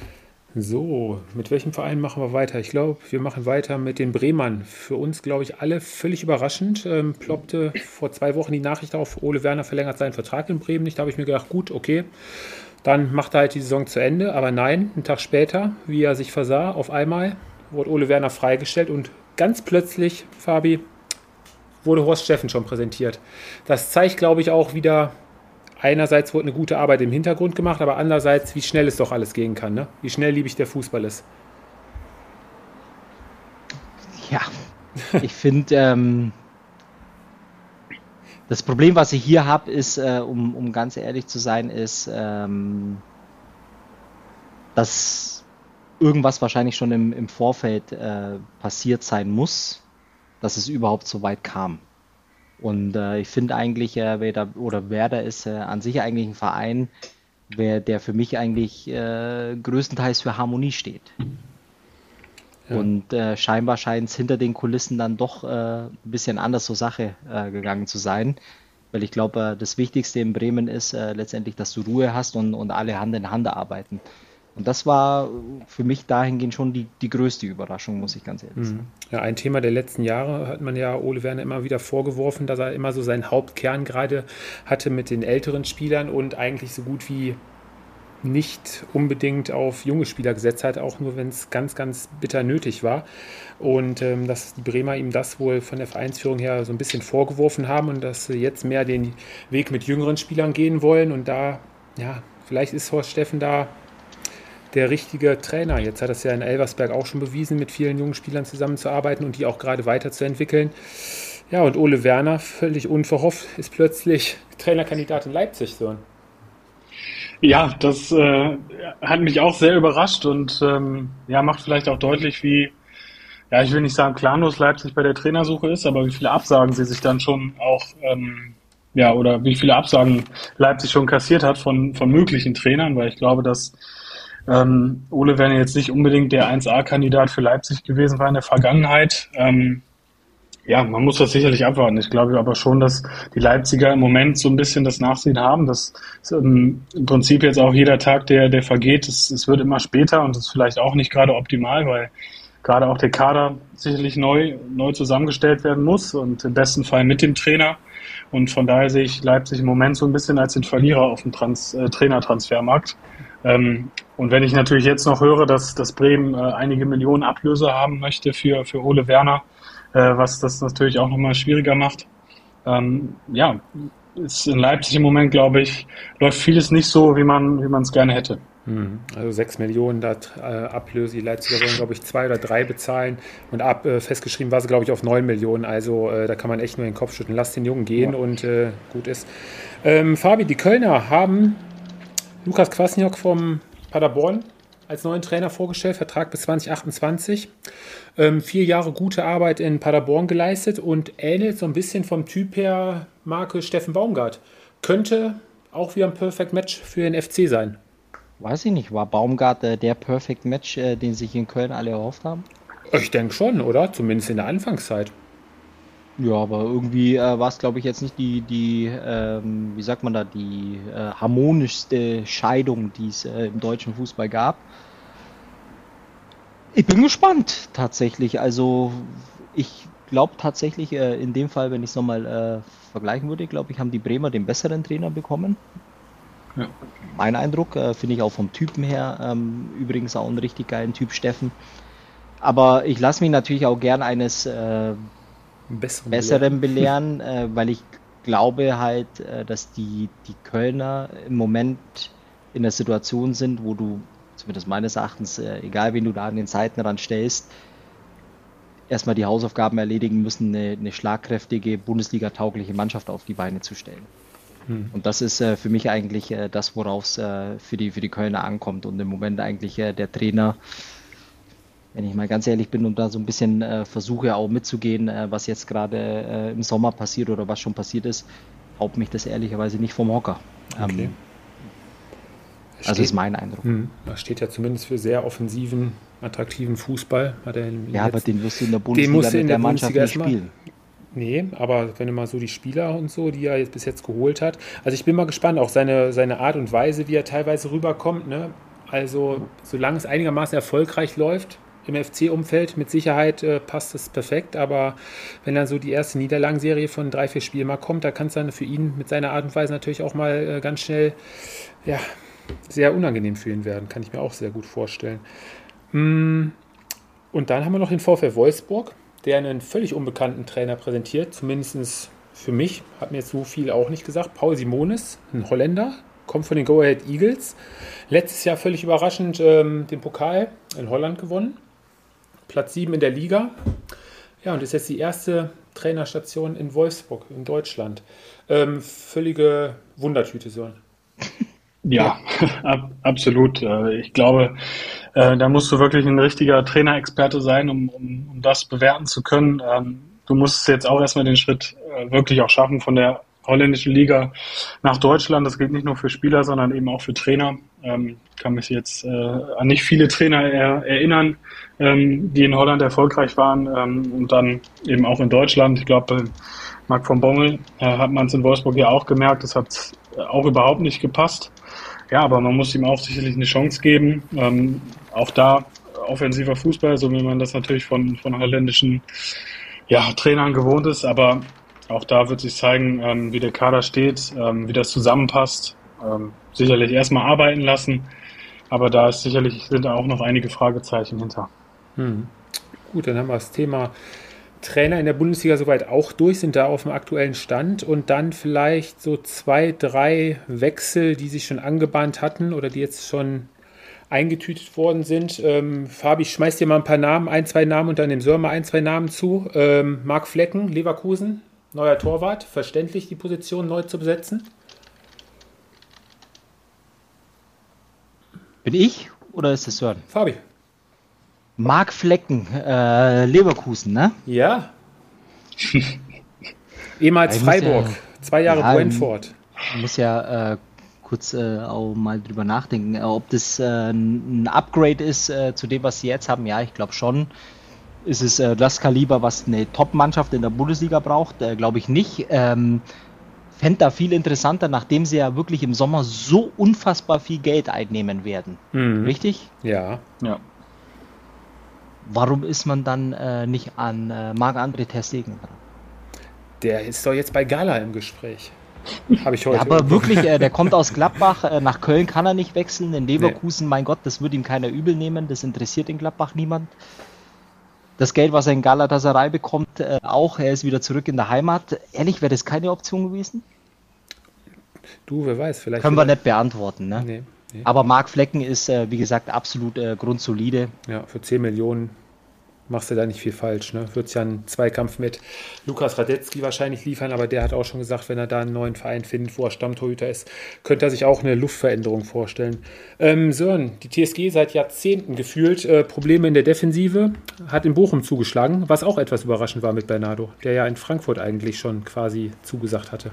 So, mit welchem Verein machen wir weiter? Ich glaube, wir machen weiter mit den Bremern. Für uns, glaube ich, alle völlig überraschend. Ploppte vor 2 Wochen die Nachricht auf, Ole Werner verlängert seinen Vertrag in Bremen nicht. Da habe ich mir gedacht, gut, okay, dann macht er halt die Saison zu Ende. Aber nein, einen Tag später, wie er sich versah, auf einmal wurde Ole Werner freigestellt und ganz plötzlich, Fabi, wurde Horst Steffen schon präsentiert. Das zeigt, glaube ich, auch wieder, einerseits wurde eine gute Arbeit im Hintergrund gemacht, aber andererseits, wie schnell es doch alles gehen kann, ne? Wie schnelllebig der Fußball ist. Ja, ich finde, das Problem, was ich hier habe, ist, um ganz ehrlich zu sein, ist, dass irgendwas wahrscheinlich schon im Vorfeld passiert sein muss, dass es überhaupt so weit kam. Und ich finde eigentlich, Werder ist an sich eigentlich ein Verein, der für mich eigentlich größtenteils für Harmonie steht. Ja. Und scheinbar scheint es hinter den Kulissen dann doch ein bisschen anders zur Sache gegangen zu sein. Weil ich glaube, das Wichtigste in Bremen ist letztendlich, dass du Ruhe hast und alle Hand in Hand arbeiten. Und das war für mich dahingehend schon die größte Überraschung, muss ich ganz ehrlich sagen. Ja, ein Thema der letzten Jahre hat man ja Ole Werner immer wieder vorgeworfen, dass er immer so seinen Hauptkern gerade hatte mit den älteren Spielern und eigentlich so gut wie nicht unbedingt auf junge Spieler gesetzt hat, auch nur wenn es ganz, ganz bitter nötig war. Und dass die Bremer ihm das wohl von der Vereinsführung her so ein bisschen vorgeworfen haben und dass sie jetzt mehr den Weg mit jüngeren Spielern gehen wollen. Und da, ja, vielleicht ist Horst Steffen da der richtige Trainer. Jetzt hat er es ja in Elversberg auch schon bewiesen, mit vielen jungen Spielern zusammenzuarbeiten und die auch gerade weiterzuentwickeln. Ja, und Ole Werner, völlig unverhofft, ist plötzlich Trainerkandidat in Leipzig. So. Ja, das hat mich auch sehr überrascht und macht vielleicht auch deutlich, wie, ja, ich will nicht sagen planlos Leipzig bei der Trainersuche ist, aber wie viele Absagen sie sich dann schon auch, oder wie viele Absagen Leipzig schon kassiert hat von möglichen Trainern, weil ich glaube, dass Ole Werner jetzt nicht unbedingt der 1A-Kandidat für Leipzig gewesen war in der Vergangenheit. Man muss das sicherlich abwarten. Ich glaube aber schon, dass die Leipziger im Moment so ein bisschen das Nachsehen haben, dass im Prinzip jetzt auch jeder Tag, der vergeht, es wird immer später und das ist vielleicht auch nicht gerade optimal, weil gerade auch der Kader sicherlich neu zusammengestellt werden muss und im besten Fall mit dem Trainer. Und von daher sehe ich Leipzig im Moment so ein bisschen als den Verlierer auf dem Trainertransfermarkt. Und wenn ich natürlich jetzt noch höre, dass Bremen einige Millionen Ablöse haben möchte für Ole Werner, was das natürlich auch nochmal schwieriger macht. Ist in Leipzig im Moment, glaube ich, läuft vieles nicht so, wie man es gerne hätte. Also 6 Millionen Ablöse. Die Leipziger wollen, glaube ich, 2 oder 3 bezahlen. Und festgeschrieben war sie, glaube ich, auf 9 Millionen. Also da kann man echt nur den Kopf schütteln. Lass den Jungen gehen und gut ist. Fabi, die Kölner haben Lukas Kwasniok vom Paderborn als neuen Trainer vorgestellt, Vertrag bis 2028. 4 Jahre gute Arbeit in Paderborn geleistet und ähnelt so ein bisschen vom Typ her Marke Steffen Baumgart. Könnte auch wieder ein Perfect Match für den FC sein. Weiß ich nicht, war Baumgart der Perfect Match, den sich in Köln alle erhofft haben? Ich denke schon, oder? Zumindest in der Anfangszeit. Ja, aber irgendwie war es, glaube ich, jetzt nicht die harmonischste Scheidung, die es im deutschen Fußball gab. Ich bin gespannt, tatsächlich. Also, ich glaube tatsächlich, in dem Fall, wenn ich es nochmal vergleichen würde, glaube ich, haben die Bremer den besseren Trainer bekommen. Ja. Mein Eindruck, finde ich auch vom Typen her, übrigens auch einen richtig geilen Typ, Steffen. Aber ich lasse mich natürlich auch gern eines Besseren belehren, weil ich glaube halt, dass die Kölner im Moment in der Situation sind, wo du, zumindest meines Erachtens, egal wen du da an den Seitenrand stellst, erstmal die Hausaufgaben erledigen müssen, eine schlagkräftige, Bundesliga-taugliche Mannschaft auf die Beine zu stellen. Und das ist für mich eigentlich das, worauf es für die Kölner ankommt. Und im Moment eigentlich der Trainer, wenn ich mal ganz ehrlich bin und da so ein bisschen versuche auch mitzugehen, was jetzt gerade im Sommer passiert oder was schon passiert ist, haut mich das ehrlicherweise nicht vom Hocker. Okay. Also ist mein Eindruck. Das steht ja zumindest für sehr offensiven, attraktiven Fußball. Aber den wirst du in der Bundesliga mit der Mannschaft nicht spielen. Nee, aber wenn du mal so die Spieler und so, die er bis jetzt geholt hat. Also ich bin mal gespannt, auch seine Art und Weise, wie er teilweise rüberkommt. Ne? Also solange es einigermaßen erfolgreich läuft im FC-Umfeld, mit Sicherheit passt es perfekt. Aber wenn dann so die erste Niederlagenserie von 3-4 Spielen mal kommt, da kann es dann für ihn mit seiner Art und Weise natürlich auch mal ganz schnell sehr unangenehm für ihn werden. Kann ich mir auch sehr gut vorstellen. Und dann haben wir noch den VfL Wolfsburg, der einen völlig unbekannten Trainer präsentiert, zumindest für mich, hat mir jetzt so viel auch nicht gesagt. Paul Simonis, ein Holländer, kommt von den Go Ahead Eagles. Letztes Jahr völlig überraschend den Pokal in Holland gewonnen. Platz 7 in der Liga. Ja, und ist jetzt die erste Trainerstation in Wolfsburg, in Deutschland. Völlige Wundertüte, so. Ja, absolut. Ich glaube, da musst du wirklich ein richtiger Trainerexperte sein, um das bewerten zu können. Du musst jetzt auch erstmal den Schritt wirklich auch schaffen von der holländischen Liga nach Deutschland. Das gilt nicht nur für Spieler, sondern eben auch für Trainer. Kann mich jetzt an nicht viele Trainer erinnern, die in Holland erfolgreich waren und dann eben auch in Deutschland. Ich glaube, Marc von Bommel hat man es in Wolfsburg ja auch gemerkt. Das hat auch überhaupt nicht gepasst. Ja, aber man muss ihm auch sicherlich eine Chance geben. Auch da offensiver Fußball, so wie man das natürlich von holländischen Trainern gewohnt ist. Aber auch da wird sich zeigen, wie der Kader steht, wie das zusammenpasst. sicherlich erstmal arbeiten lassen. Aber sind da auch noch einige Fragezeichen hinter. Gut, dann haben wir das Thema Trainer in der Bundesliga soweit auch durch, sind da auf dem aktuellen Stand und dann vielleicht so 2, 3 Wechsel, die sich schon angebahnt hatten oder die jetzt schon eingetütet worden sind. Fabi, ich schmeiß dir mal ein paar Namen, 1, 2 Namen und dann dem Sören mal 1, 2 Namen zu. Marc Flecken, Leverkusen, neuer Torwart, verständlich die Position neu zu besetzen. Bin ich oder ist es Sören? Fabi. Marc Flecken, Leverkusen, ne? Ja. Ehemals Freiburg, 2 Jahre Brentford. Ich muss ja kurz auch mal drüber nachdenken, ob das ein Upgrade ist zu dem, was sie jetzt haben. Ja, ich glaube schon. Ist es das Kaliber, was eine Top-Mannschaft in der Bundesliga braucht? Glaube ich nicht. Fände da viel interessanter, nachdem sie ja wirklich im Sommer so unfassbar viel Geld einnehmen werden. Richtig? Ja. Warum ist man dann nicht an Marc-André ter Stegen dran? Der ist doch jetzt bei Gala im Gespräch. Habe ich heute. Ja, aber wirklich, der kommt aus Gladbach, nach Köln kann er nicht wechseln, in Leverkusen, mein Gott, das würde ihm keiner übel nehmen, das interessiert in Gladbach niemand. Das Geld, was er in Galatasaray bekommt, auch, er ist wieder zurück in der Heimat. Ehrlich, wäre das keine Option gewesen? Du, wer weiß, vielleicht. Können wir nicht beantworten, ne? Nee. Aber Marc Flecken ist, wie gesagt, absolut grundsolide. Ja, für 10 Millionen machst du da nicht viel falsch. Ne? Wird es ja einen Zweikampf mit Lukas Radetzky wahrscheinlich liefern, aber der hat auch schon gesagt, wenn er da einen neuen Verein findet, wo er Stammtorhüter ist, könnte er sich auch eine Luftveränderung vorstellen. Sören, die TSG seit Jahrzehnten gefühlt Probleme in der Defensive, hat in Bochum zugeschlagen, was auch etwas überraschend war mit Bernardo, der ja in Frankfurt eigentlich schon quasi zugesagt hatte.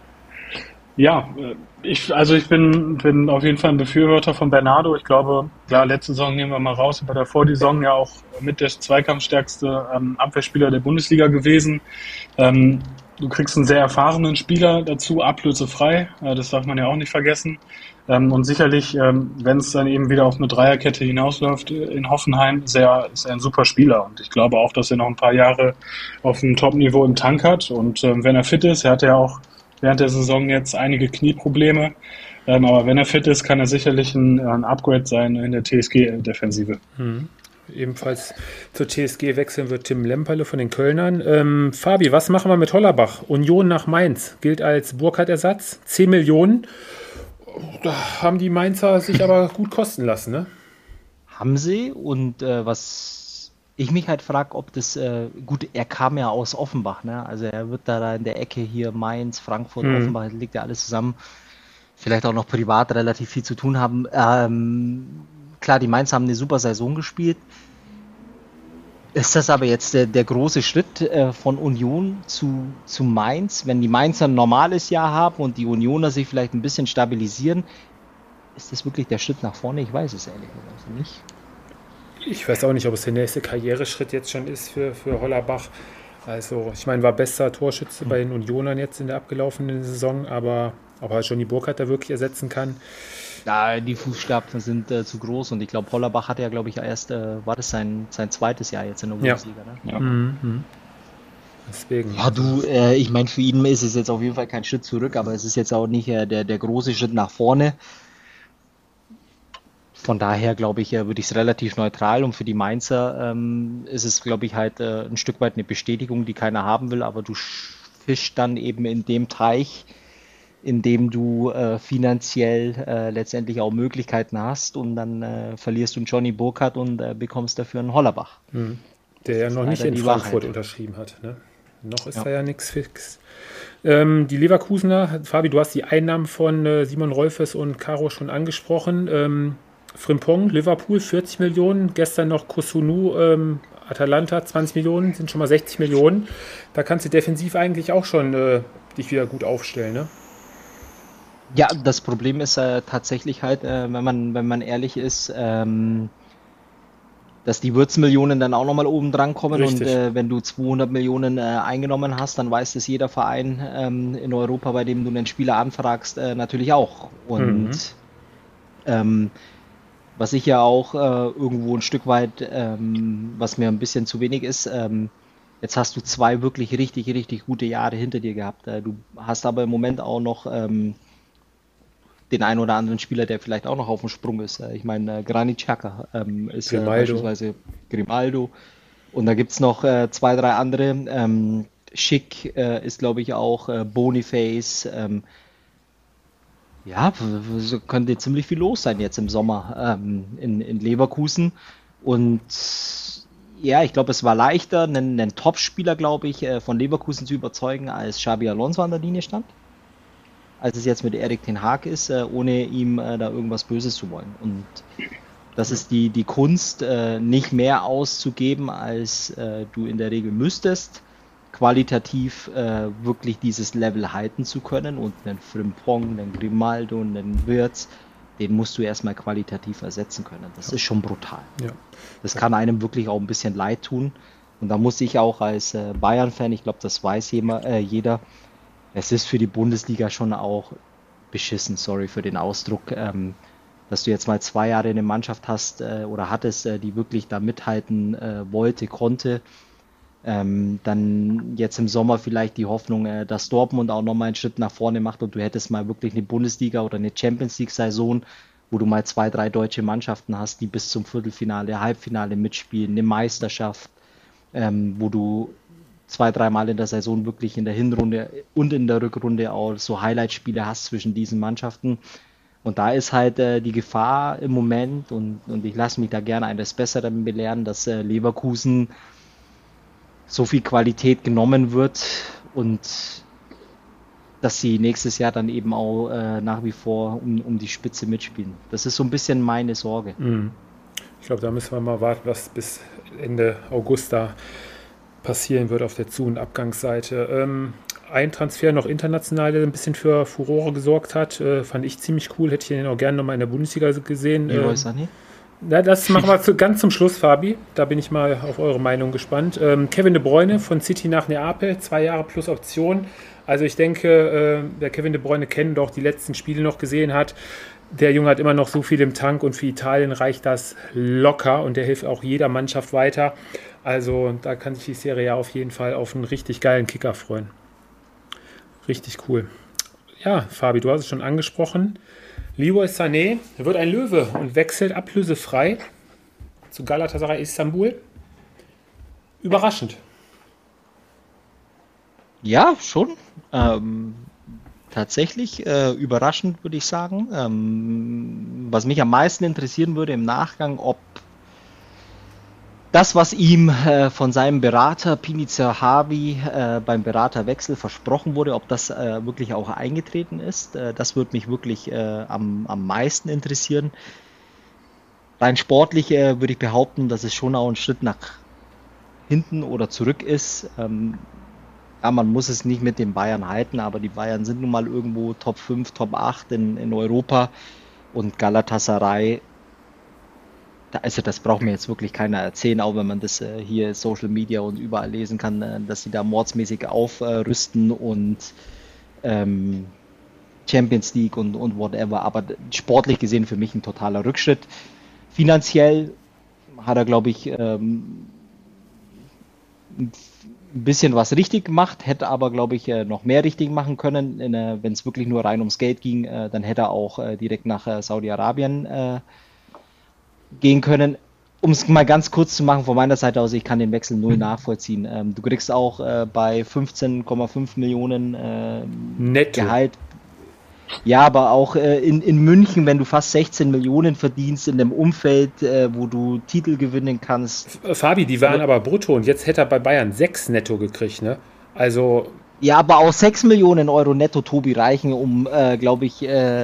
Ja, ich bin auf jeden Fall ein Befürworter von Bernardo. Ich glaube, klar, letzte Saison nehmen wir mal raus, aber davor die Saison ja auch mit der zweikampfstärkste Abwehrspieler der Bundesliga gewesen. Du kriegst einen sehr erfahrenen Spieler dazu, ablösefrei, das darf man ja auch nicht vergessen. Und sicherlich, wenn es dann eben wieder auf eine Dreierkette hinausläuft in Hoffenheim, ist er ein super Spieler. Und ich glaube auch, dass er noch ein paar Jahre auf einem Top-Niveau im Tank hat. Und wenn er fit ist, er hat ja auch während der Saison jetzt einige Knieprobleme. Aber wenn er fit ist, kann er sicherlich ein Upgrade sein in der TSG-Defensive. Ebenfalls zur TSG wechseln wird Tim Lemperle von den Kölnern. Fabi, was machen wir mit Hollerbach? Union nach Mainz gilt als Burkhardt-Ersatz. 10 Millionen. Da haben die Mainzer sich aber gut kosten lassen, ne? Haben sie. Und was ich mich halt frage, ob das, gut, er kam ja aus Offenbach, ne? Also er wird da in der Ecke hier Mainz, Frankfurt, Offenbach, liegt ja alles zusammen. Vielleicht auch noch privat relativ viel zu tun haben. Klar, die Mainz haben eine super Saison gespielt. Ist das aber jetzt der große Schritt von Union zu Mainz? Wenn die Mainzer ein normales Jahr haben und die Unioner sich vielleicht ein bisschen stabilisieren, ist das wirklich der Schritt nach vorne? Ich weiß es ehrlicherweise nicht. Ich weiß auch nicht, ob es der nächste Karriereschritt jetzt schon ist für Hollerbach. Also, ich meine, war bester Torschütze bei den Unionern jetzt in der abgelaufenen Saison, aber ob er Johnny Burkhardt da wirklich ersetzen kann. Ja, die Fußstapfen sind zu groß und ich glaube, Hollerbach hatte ja, glaube ich, erst, war das sein zweites Jahr jetzt in der Bundesliga, ne? Ja. Deswegen. Ja, du, ich meine, für ihn ist es jetzt auf jeden Fall kein Schritt zurück, aber es ist jetzt auch nicht der große Schritt nach vorne. Von daher, glaube ich, würde ich es relativ neutral und für die Mainzer ist es, glaube ich, halt ein Stück weit eine Bestätigung, die keiner haben will, aber du fischst dann eben in dem Teich, in dem du finanziell letztendlich auch Möglichkeiten hast und dann verlierst du einen Johnny Burkhardt und bekommst dafür einen Hollerbach. Der ja noch nicht in Frankfurt unterschrieben hat. Ne? Noch ist da ja nichts fix. Die Leverkusener, Fabi, du hast die Einnahmen von Simon Rolfes und Caro schon angesprochen. Frimpong, Liverpool, 40 Millionen. Gestern noch Kusunu, Atalanta, 20 Millionen, sind schon mal 60 Millionen. Da kannst du defensiv eigentlich auch schon dich wieder gut aufstellen, ne? Ja, das Problem ist tatsächlich halt, wenn man ehrlich ist, dass die Würzmillionen dann auch nochmal oben dran kommen. Richtig. Und wenn du 200 Millionen eingenommen hast, dann weiß das jeder Verein in Europa, bei dem du einen Spieler anfragst, natürlich auch. Und was ich ja auch irgendwo ein Stück weit, was mir ein bisschen zu wenig ist, jetzt hast du 2 wirklich richtig, richtig gute Jahre hinter dir gehabt. Du hast aber im Moment auch noch den einen oder anderen Spieler, der vielleicht auch noch auf dem Sprung ist. Ich meine, Granit Xhaka ist Grimaldo. beispielsweise Grimaldo. Und da gibt es noch 2, 3 andere. Schick ist, glaube ich, auch Boniface. Ja, könnte ziemlich viel los sein jetzt im Sommer in Leverkusen. Und ja, ich glaube, es war leichter, einen Top-Spieler, glaube ich, von Leverkusen zu überzeugen, als Xabi Alonso an der Linie stand, als es jetzt mit Erik ten Hag ist, ohne ihm da irgendwas Böses zu wollen. Und das ist die Kunst, nicht mehr auszugeben, als du in der Regel müsstest, qualitativ wirklich dieses Level halten zu können. Und einen Frimpong, einen Grimaldo, einen Wirtz, den musst du erstmal qualitativ ersetzen können. Das ist schon brutal. Ja. Das kann einem wirklich auch ein bisschen leid tun. Und da muss ich auch als Bayern-Fan, ich glaube, das weiß jeder, es ist für die Bundesliga schon auch beschissen, sorry für den Ausdruck, dass du jetzt mal 2 Jahre eine Mannschaft hast oder hattest, die wirklich da mithalten wollte, konnte. Dann jetzt im Sommer vielleicht die Hoffnung, dass Dortmund auch nochmal einen Schritt nach vorne macht und du hättest mal wirklich eine Bundesliga oder eine Champions League-Saison, wo du mal 2, 3 deutsche Mannschaften hast, die bis zum Viertelfinale, Halbfinale mitspielen, eine Meisterschaft, wo du 2, 3 Mal in der Saison wirklich in der Hinrunde und in der Rückrunde auch so Highlight-Spiele hast zwischen diesen Mannschaften. Und da ist halt die Gefahr im Moment, und ich lasse mich da gerne eines Besseren belehren, dass Leverkusen so viel Qualität genommen wird und dass sie nächstes Jahr dann eben auch nach wie vor um die Spitze mitspielen. Das ist so ein bisschen meine Sorge. Ich glaube, da müssen wir mal warten, was bis Ende August da passieren wird auf der Zu- und Abgangsseite. Ein Transfer noch international, der ein bisschen für Furore gesorgt hat, fand ich ziemlich cool. Hätte ich den auch gerne nochmal in der Bundesliga gesehen. Ja, das machen wir ganz zum Schluss, Fabi. Da bin ich mal auf eure Meinung gespannt. Kevin De Bruyne von City nach Neapel, 2 Jahre plus Option. Also ich denke, wer Kevin De Bruyne kennt und auch die letzten Spiele noch gesehen hat, der Junge hat immer noch so viel im Tank und für Italien reicht das locker und der hilft auch jeder Mannschaft weiter. Also da kann sich die Serie A auf jeden Fall auf einen richtig geilen Kicker freuen. Richtig cool. Ja, Fabi, du hast es schon angesprochen. Leroy Sané wird ein Löwe und wechselt ablösefrei zu Galatasaray Istanbul. Überraschend. Ja, schon. Tatsächlich überraschend, würde ich sagen. Was mich am meisten interessieren würde im Nachgang, ob das, was ihm von seinem Berater Pini Zahavi beim Beraterwechsel versprochen wurde, ob das wirklich auch eingetreten ist, das würde mich wirklich am meisten interessieren. Rein sportlich würde ich behaupten, dass es schon auch ein Schritt nach hinten oder zurück ist. Ja, man muss es nicht mit den Bayern halten, aber die Bayern sind nun mal irgendwo Top 5, Top 8 in Europa und Galatasaray, also das braucht mir jetzt wirklich keiner erzählen, auch wenn man das hier Social Media und überall lesen kann, dass sie da mordsmäßig aufrüsten und Champions League und whatever, aber sportlich gesehen für mich ein totaler Rückschritt. Finanziell hat er, glaube ich, ein bisschen was richtig gemacht, hätte aber, glaube ich, noch mehr richtig machen können. Wenn es wirklich nur rein ums Geld ging, dann hätte er auch direkt nach Saudi-Arabien gehen können. Um es mal ganz kurz zu machen von meiner Seite aus, ich kann den Wechsel null nachvollziehen. Du kriegst auch bei 15,5 Millionen Netto Gehalt. Ja, aber auch in München, wenn du fast 16 Millionen verdienst in einem Umfeld, wo du Titel gewinnen kannst. Fabi, die waren aber brutto und jetzt hätte er bei Bayern 6 netto gekriegt, ne? Also. Ja, aber auch 6 Millionen Euro netto, Tobi, reichen, um, glaube ich,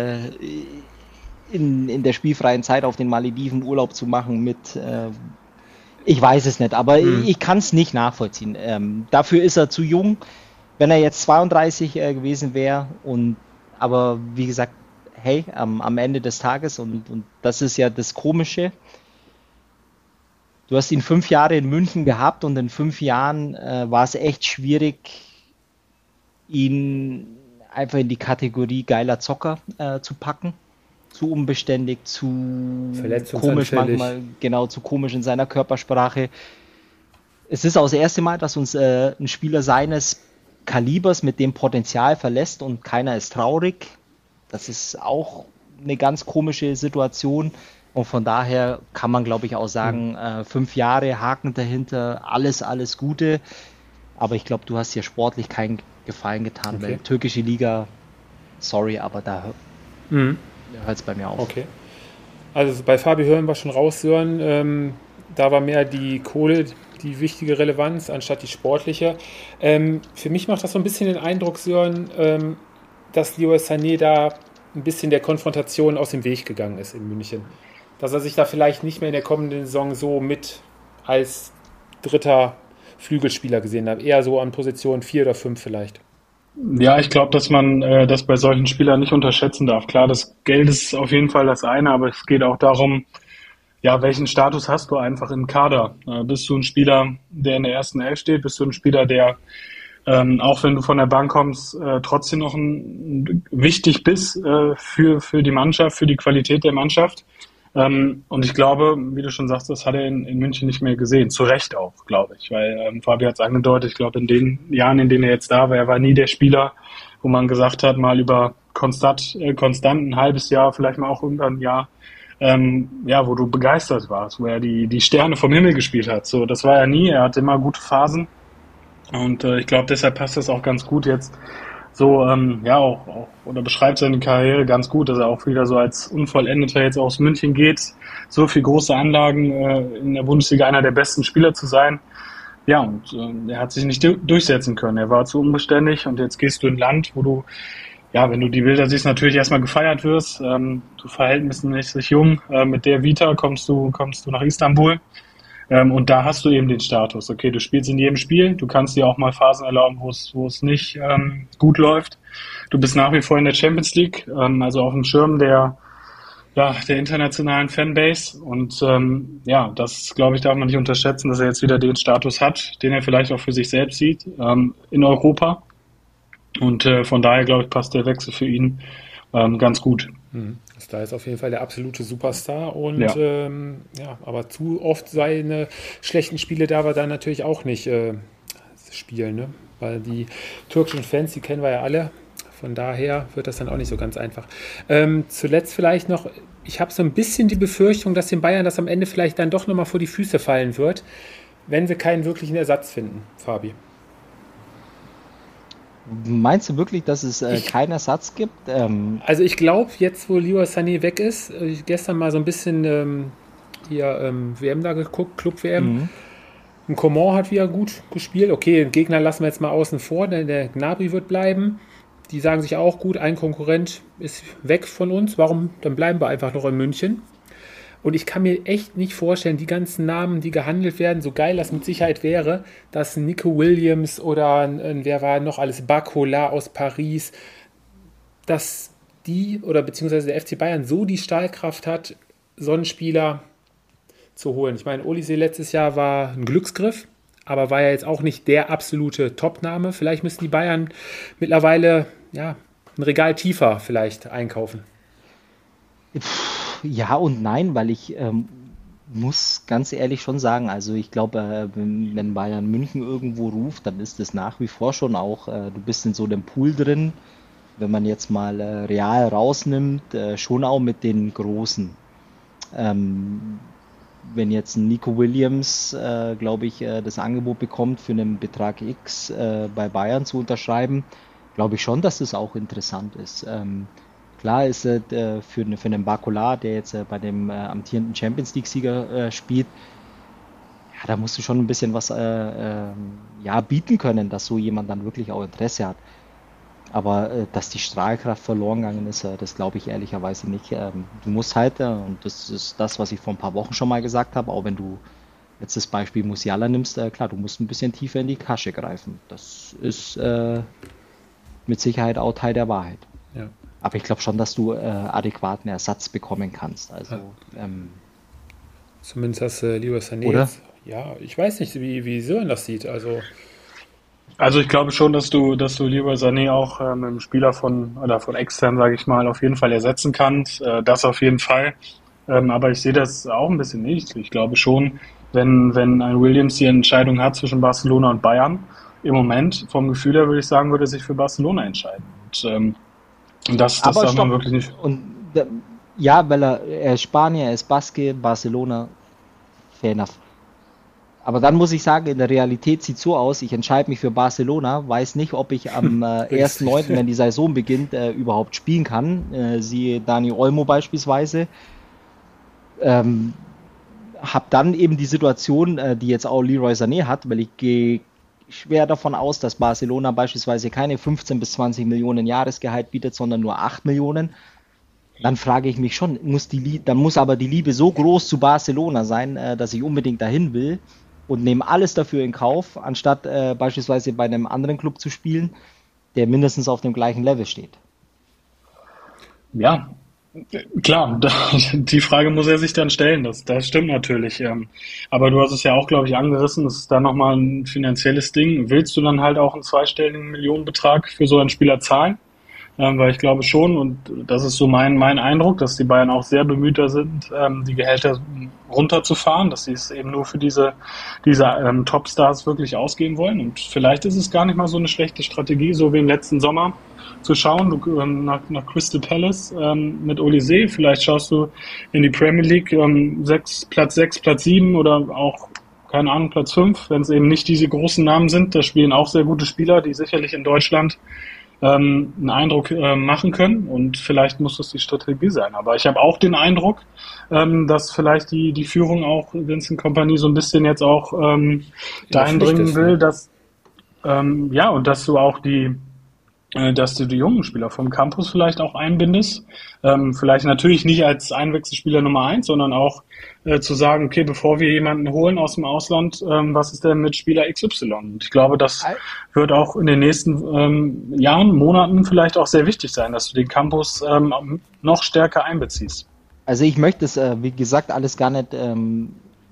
in der spielfreien Zeit auf den Malediven Urlaub zu machen mit, ich weiß es nicht, aber ich kann es nicht nachvollziehen. Dafür ist er zu jung, wenn er jetzt 32 gewesen wäre aber wie gesagt, hey, am Ende des Tages und das ist ja das Komische, du hast ihn 5 Jahre in München gehabt und in 5 Jahren war es echt schwierig, ihn einfach in die Kategorie geiler Zocker zu packen. Zu unbeständig, zu komisch manchmal, genau, zu komisch in seiner Körpersprache. Es ist auch das erste Mal, dass uns ein Spieler seines Kalibers mit dem Potenzial verlässt und keiner ist traurig. Das ist auch eine ganz komische Situation. Und von daher kann man, glaube ich, auch sagen, 5 Jahre Haken dahinter, alles Gute. Aber ich glaube, du hast hier sportlich keinen Gefallen getan, weil türkische Liga, sorry, aber da hört es bei mir auf. Okay. Also bei Fabi hören wir schon raus, Sören. Da war mehr die Kohle die wichtige Relevanz, anstatt die sportliche. Für mich macht das so ein bisschen den Eindruck, Sören, dass Leroy Sané da ein bisschen der Konfrontation aus dem Weg gegangen ist in München. Dass er sich da vielleicht nicht mehr in der kommenden Saison so mit als dritter Flügelspieler gesehen hat. Eher so an Position 4 oder 5 vielleicht. Ja, ich glaube, dass man das bei solchen Spielern nicht unterschätzen darf. Klar, das Geld ist auf jeden Fall das eine, aber es geht auch darum, ja, welchen Status hast du einfach im Kader? Bist du ein Spieler, der in der ersten Elf steht? Bist du ein Spieler, der, auch wenn du von der Bank kommst, trotzdem noch wichtig bist für die Mannschaft, für die Qualität der Mannschaft? Und ich glaube, wie du schon sagst, das hat er in München nicht mehr gesehen. Zu Recht auch, glaube ich. Weil Fabi hat es angedeutet, ich glaube, in den Jahren, in denen er jetzt da war, er war nie der Spieler, wo man gesagt hat, mal über konstant ein halbes Jahr, vielleicht mal auch irgendein Jahr, wo du begeistert warst, wo er die Sterne vom Himmel gespielt hat. So, das war er nie. Er hatte immer gute Phasen. Und ich glaube, deshalb passt das auch ganz gut jetzt. So, auch oder beschreibt seine Karriere ganz gut, dass er auch wieder so als Unvollendeter jetzt aus München geht. So viel große Anlagen in der Bundesliga, einer der besten Spieler zu sein. Ja, und er hat sich nicht durchsetzen können. Er war zu unbeständig und jetzt gehst du in ein Land, wo du, ja, wenn du die Bilder siehst, natürlich erstmal gefeiert wirst. Du verhältnismäßig jung, mit der Vita kommst du nach Istanbul. Und da hast du eben den Status. Okay, du spielst in jedem Spiel, du kannst dir auch mal Phasen erlauben, wo es nicht gut läuft. Du bist nach wie vor in der Champions League, also auf dem Schirm der internationalen Fanbase. Und das, glaube ich, darf man nicht unterschätzen, dass er jetzt wieder den Status hat, den er vielleicht auch für sich selbst sieht, in Europa. Und von daher, glaube ich, passt der Wechsel für ihn ganz gut. Da ist auf jeden Fall der absolute Superstar und aber zu oft seine schlechten Spiele darf er dann natürlich auch nicht spielen, ne? Weil die türkischen Fans, die kennen wir ja alle, von daher wird das dann auch nicht so ganz einfach. Zuletzt vielleicht noch, ich habe so ein bisschen die Befürchtung, dass den Bayern das am Ende vielleicht dann doch nochmal vor die Füße fallen wird, wenn sie keinen wirklichen Ersatz finden, Fabi. Meinst du wirklich, dass es keinen Ersatz gibt? Also ich glaube, jetzt wo Leroy Sané weg ist, ich gestern mal so ein bisschen WM da geguckt, Club-WM. Und Coman hat wieder gut gespielt. Okay, den Gegner lassen wir jetzt mal außen vor, denn der Gnabry wird bleiben. Die sagen sich auch, gut, ein Konkurrent ist weg von uns, warum? Dann bleiben wir einfach noch in München. Und ich kann mir echt nicht vorstellen, die ganzen Namen, die gehandelt werden, so geil das mit Sicherheit wäre, dass Nico Williams oder wer war noch alles, Barcola aus Paris, dass die oder beziehungsweise der FC Bayern so die Stahlkraft hat, so einen Spieler zu holen. Ich meine, Olise letztes Jahr war ein Glücksgriff, aber war ja jetzt auch nicht der absolute Top-Name. Vielleicht müssen die Bayern mittlerweile ein Regal tiefer vielleicht einkaufen. Ja und nein, weil ich muss ganz ehrlich schon sagen, also ich glaube, wenn Bayern München irgendwo ruft, dann ist es nach wie vor schon auch, du bist in so einem Pool drin, wenn man jetzt mal Real rausnimmt, schon auch mit den Großen. Wenn jetzt ein Nico Williams, glaube ich, das Angebot bekommt, für einen Betrag X bei Bayern zu unterschreiben, glaube ich schon, dass das auch interessant ist. Klar ist es für einen Barcola, der jetzt bei dem amtierenden Champions League-Sieger spielt, ja, da musst du schon ein bisschen was bieten können, dass so jemand dann wirklich auch Interesse hat. Aber dass die Strahlkraft verloren gegangen ist, das glaube ich ehrlicherweise nicht. Du musst halt, und das ist das, was ich vor ein paar Wochen schon mal gesagt habe, auch wenn du jetzt das Beispiel Musiala nimmst, klar, du musst ein bisschen tiefer in die Tasche greifen. Das ist mit Sicherheit auch Teil der Wahrheit. Ja. Aber ich glaube schon, dass du adäquaten Ersatz bekommen kannst. Also, zumindest hast du Leroy Sané oder? Jetzt. Ja, ich weiß nicht, wie Sören das sieht. Also ich glaube schon, dass du Leroy Sané auch mit einem Spieler von extern, sage ich mal, auf jeden Fall ersetzen kannst. Das auf jeden Fall. Aber ich sehe das auch ein bisschen nicht. Ich glaube schon, wenn ein Williams die Entscheidung hat zwischen Barcelona und Bayern, im Moment, vom Gefühl her würde ich sagen, würde er sich für Barcelona entscheiden. Und das darf man wirklich nicht. Und Ja, weil er ist Spanier, er ist Baske, Barcelona, fair enough. Aber dann muss ich sagen, in der Realität sieht es so aus, ich entscheide mich für Barcelona, weiß nicht, ob ich am 1.9., wenn die Saison beginnt, überhaupt spielen kann. Siehe Dani Olmo beispielsweise. Hab dann eben die Situation, die jetzt auch Leroy Sané hat, weil ich gehe schwer davon aus, dass Barcelona beispielsweise keine 15 bis 20 Millionen Jahresgehalt bietet, sondern nur 8 Millionen. Dann frage ich mich schon, dann muss aber die Liebe so groß zu Barcelona sein, dass ich unbedingt dahin will und nehme alles dafür in Kauf, anstatt beispielsweise bei einem anderen Club zu spielen, der mindestens auf dem gleichen Level steht. Ja, klar, die Frage muss er sich dann stellen, das stimmt natürlich. Aber du hast es ja auch, glaube ich, angerissen, das ist dann nochmal ein finanzielles Ding. Willst du dann halt auch einen zweistelligen Millionenbetrag für so einen Spieler zahlen? Weil ich glaube schon, und das ist so mein Eindruck, dass die Bayern auch sehr bemühter sind, die Gehälter runterzufahren, dass sie es eben nur für diese Topstars wirklich ausgeben wollen. Und vielleicht ist es gar nicht mal so eine schlechte Strategie, so wie im letzten Sommer zu schauen, nach Crystal Palace mit Olise. Vielleicht schaust du in die Premier League Platz 6, Platz 7 oder auch, keine Ahnung, Platz 5, wenn es eben nicht diese großen Namen sind. Da spielen auch sehr gute Spieler, die sicherlich in Deutschland einen Eindruck machen können, und vielleicht muss das die Strategie sein. Aber ich habe auch den Eindruck, dass vielleicht die Führung auch Vincent Kompany so ein bisschen jetzt auch dahin bringen will, dass und dass du auch dass du die jungen Spieler vom Campus vielleicht auch einbindest. Vielleicht natürlich nicht als Einwechselspieler Nummer 1, sondern auch zu sagen, okay, bevor wir jemanden holen aus dem Ausland, was ist denn mit Spieler XY? Und ich glaube, das wird auch in den nächsten Jahren, Monaten vielleicht auch sehr wichtig sein, dass du den Campus noch stärker einbeziehst. Also ich möchte es, wie gesagt, alles gar nicht ein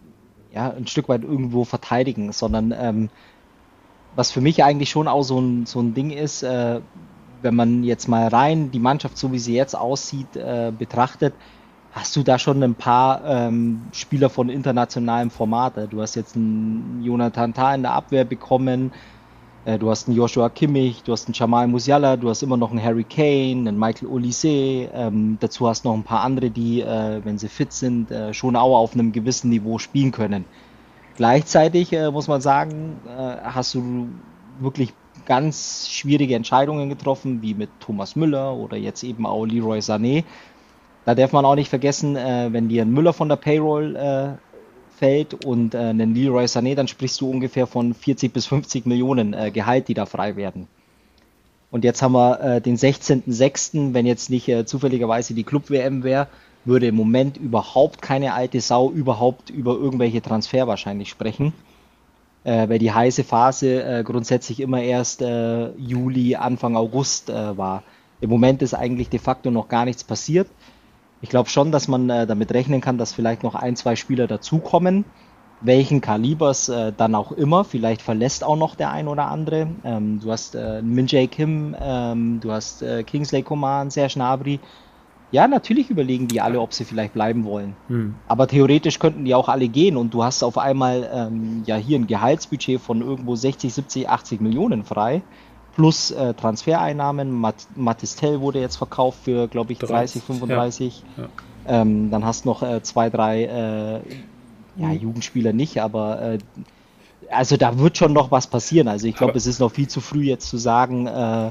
Stück weit irgendwo verteidigen, sondern was für mich eigentlich schon auch so ein Ding ist, wenn man jetzt mal rein die Mannschaft, so wie sie jetzt aussieht, betrachtet, hast du da schon ein paar Spieler von internationalem Format. Du hast jetzt einen Jonathan Tah in der Abwehr bekommen, du hast einen Joshua Kimmich, du hast einen Jamal Musiala, du hast immer noch einen Harry Kane, einen Michael Olise, dazu hast noch ein paar andere, die, wenn sie fit sind, schon auch auf einem gewissen Niveau spielen können. Gleichzeitig muss man sagen, hast du wirklich ganz schwierige Entscheidungen getroffen, wie mit Thomas Müller oder jetzt eben auch Leroy Sané. Da darf man auch nicht vergessen, wenn dir ein Müller von der Payroll fällt und einen Leroy Sané, dann sprichst du ungefähr von 40 bis 50 Millionen Gehalt, die da frei werden. Und jetzt haben wir den 16.06., wenn jetzt nicht zufälligerweise die Club-WM wäre, würde im Moment überhaupt keine alte Sau überhaupt über irgendwelche Transfer wahrscheinlich sprechen, weil die heiße Phase grundsätzlich immer erst Juli, Anfang August war. Im Moment ist eigentlich de facto noch gar nichts passiert. Ich glaube schon, dass man damit rechnen kann, dass vielleicht noch 1, 2 Spieler dazukommen, welchen Kalibers dann auch immer. Vielleicht verlässt auch noch der ein oder andere. Du hast Min Jae Kim, du hast Kingsley Coman, Serge Gnabry. Ja, natürlich überlegen die alle, ob sie vielleicht bleiben wollen. Aber theoretisch könnten die auch alle gehen und du hast auf einmal hier ein Gehaltsbudget von irgendwo 60, 70, 80 Millionen frei. Plus Transfereinnahmen. Mathys Tel wurde jetzt verkauft für, glaube ich, 30, 35. Ja. Dann hast du noch 2, 3 Jugendspieler nicht, aber also da wird schon noch was passieren. Also ich glaube, es ist noch viel zu früh jetzt zu sagen,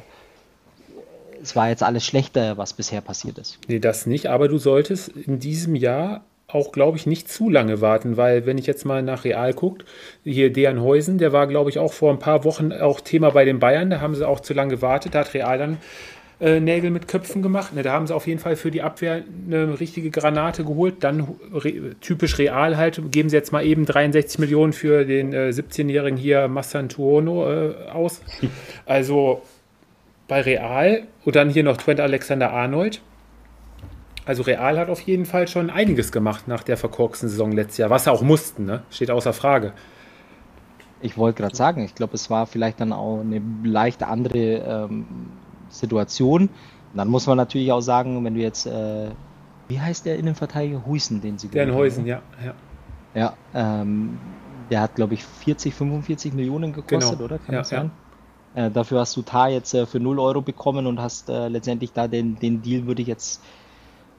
es war jetzt alles schlechter, was bisher passiert ist. Nee, das nicht, aber du solltest in diesem Jahr auch, glaube ich, nicht zu lange warten, weil wenn ich jetzt mal nach Real gucke, hier Dejan Huijsen, der war, glaube ich, auch vor ein paar Wochen auch Thema bei den Bayern, da haben sie auch zu lange gewartet, da hat Real dann Nägel mit Köpfen gemacht. Da haben sie auf jeden Fall für die Abwehr eine richtige Granate geholt. Dann typisch Real halt, geben sie jetzt mal eben 63 Millionen für den 17-jährigen hier Massantuono aus. Also bei Real und dann hier noch Trent Alexander-Arnold. Also Real hat auf jeden Fall schon einiges gemacht nach der verkorksten Saison letztes Jahr, was sie auch mussten, ne? Steht außer Frage. Ich wollte gerade sagen, ich glaube, es war vielleicht dann auch eine leicht andere Situation. Und dann muss man natürlich auch sagen, wenn du jetzt, wie heißt der Innenverteidiger? Huijsen, den sie geholt haben. Huijsen, ja. Ja, der hat, glaube ich, 40, 45 Millionen gekostet, genau. Oder? Kann das sein? Ja. Dafür hast du Tah jetzt für 0 Euro bekommen und hast letztendlich da den Deal, würde ich jetzt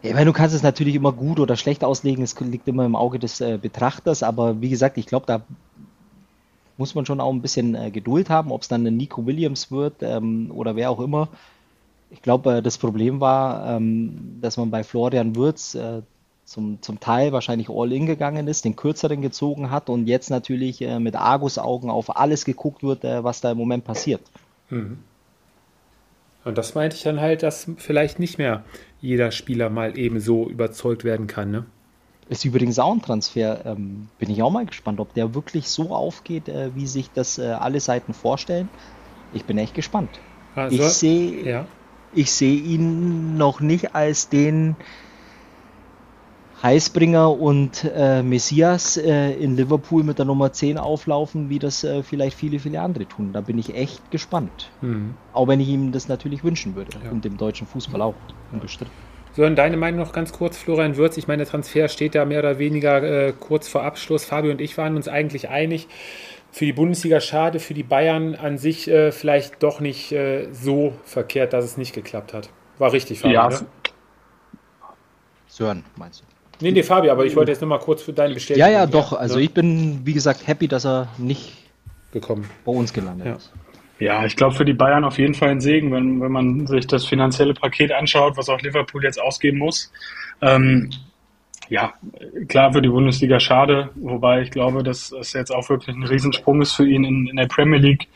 Ja, ich meine, du kannst es natürlich immer gut oder schlecht auslegen, es liegt immer im Auge des Betrachters, aber wie gesagt, ich glaube, da muss man schon auch ein bisschen Geduld haben, ob es dann ein Nico Williams wird oder wer auch immer. Ich glaube, das Problem war, dass man bei Florian Wirtz zum Teil wahrscheinlich all-in gegangen ist, den kürzeren gezogen hat und jetzt natürlich mit Argusaugen auf alles geguckt wird, was da im Moment passiert. Und das meinte ich dann halt, dass vielleicht nicht mehr jeder Spieler mal eben so überzeugt werden kann, ne? Ist übrigens auch ein Transfer, bin ich auch mal gespannt, ob der wirklich so aufgeht, wie sich das alle Seiten vorstellen. Ich bin echt gespannt. Also, Ich sehe ihn noch nicht als den Heißbringer und Messias in Liverpool mit der Nummer 10 auflaufen, wie das vielleicht viele, viele andere tun. Da bin ich echt gespannt. Auch wenn ich ihm das natürlich wünschen würde. Ja. Und dem deutschen Fußball auch. Unbestritten. So, und deine Meinung noch ganz kurz, Florian Wirtz? Ich meine, der Transfer steht da mehr oder weniger kurz vor Abschluss. Fabio und ich waren uns eigentlich einig. Für die Bundesliga schade, für die Bayern an sich vielleicht doch nicht so verkehrt, dass es nicht geklappt hat. War richtig, Fabio, Ja, ne? Sören, meinst du? Nee, Fabio, aber ich wollte jetzt nur mal kurz für deine Bestätigung. Ja, doch. Also ich bin, wie gesagt, happy, dass er nicht gekommen bei uns gelandet ist. Ja, ich glaube für die Bayern auf jeden Fall ein Segen, wenn man sich das finanzielle Paket anschaut, was auch Liverpool jetzt ausgeben muss. Ja, klar für die Bundesliga schade, wobei ich glaube, dass es jetzt auch wirklich ein Riesensprung ist für ihn in der Premier League.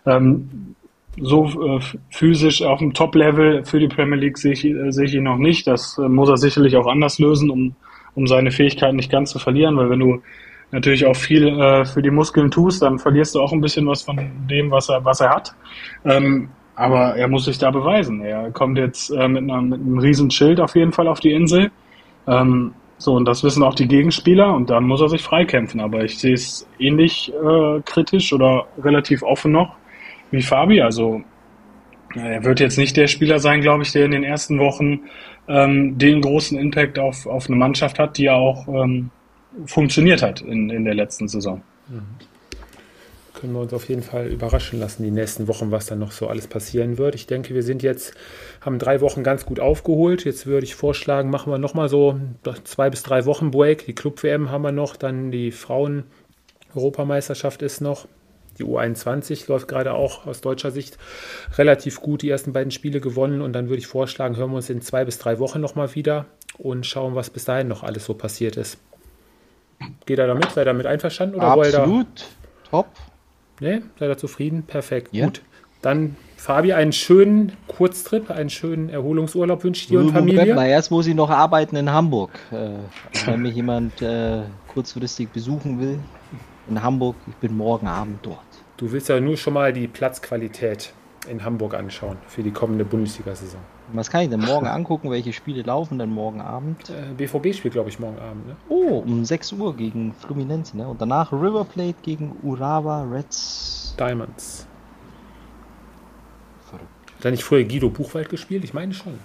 Physisch auf dem Top-Level für die Premier League sehe ich ihn noch nicht. Das muss er sicherlich auch anders lösen, um seine Fähigkeiten nicht ganz zu verlieren, weil wenn du natürlich auch viel für die Muskeln tust, dann verlierst du auch ein bisschen was von dem, was er hat. Aber er muss sich da beweisen. Er kommt jetzt mit einem riesen Schild auf jeden Fall auf die Insel. Und das wissen auch die Gegenspieler und dann muss er sich freikämpfen. Aber ich sehe es ähnlich kritisch oder relativ offen noch wie Fabi. Also er wird jetzt nicht der Spieler sein, glaube ich, der in den ersten Wochen den großen Impact auf eine Mannschaft hat, die ja auch funktioniert hat in der letzten Saison. Können wir uns auf jeden Fall überraschen lassen, die nächsten Wochen, was dann noch so alles passieren wird. Ich denke, wir haben 3 Wochen ganz gut aufgeholt. Jetzt würde ich vorschlagen, machen wir nochmal so 2 bis 3 Wochen Break. Die Club-WM haben wir noch, dann die Frauen-Europameisterschaft ist noch. Die U21 läuft gerade auch aus deutscher Sicht relativ gut, die ersten beiden Spiele gewonnen. Und dann würde ich vorschlagen, hören wir uns in 2 bis 3 Wochen nochmal wieder und schauen, was bis dahin noch alles so passiert ist. Geht er damit? Seid ihr damit einverstanden? Oder absolut, top. Ne? Seid ihr zufrieden? Perfekt, ja. Gut. Dann, Fabi, einen schönen Kurztrip, einen schönen Erholungsurlaub wünsche ich dir und Familie. Mal erst muss ich noch arbeiten in Hamburg. Wenn mich jemand kurzfristig besuchen will in Hamburg, ich bin morgen Abend dort. Du willst ja nur schon mal die Platzqualität in Hamburg anschauen für die kommende Bundesliga-Saison. Was kann ich denn morgen angucken? Welche Spiele laufen denn morgen Abend? BVB spielt, glaube ich, morgen Abend. Ne? Oh, um 6 Uhr gegen Fluminense. Ne? Und danach River Plate gegen Urawa Reds Diamonds. Verrückt. Hat er nicht früher Guido Buchwald gespielt? Ich meine schon.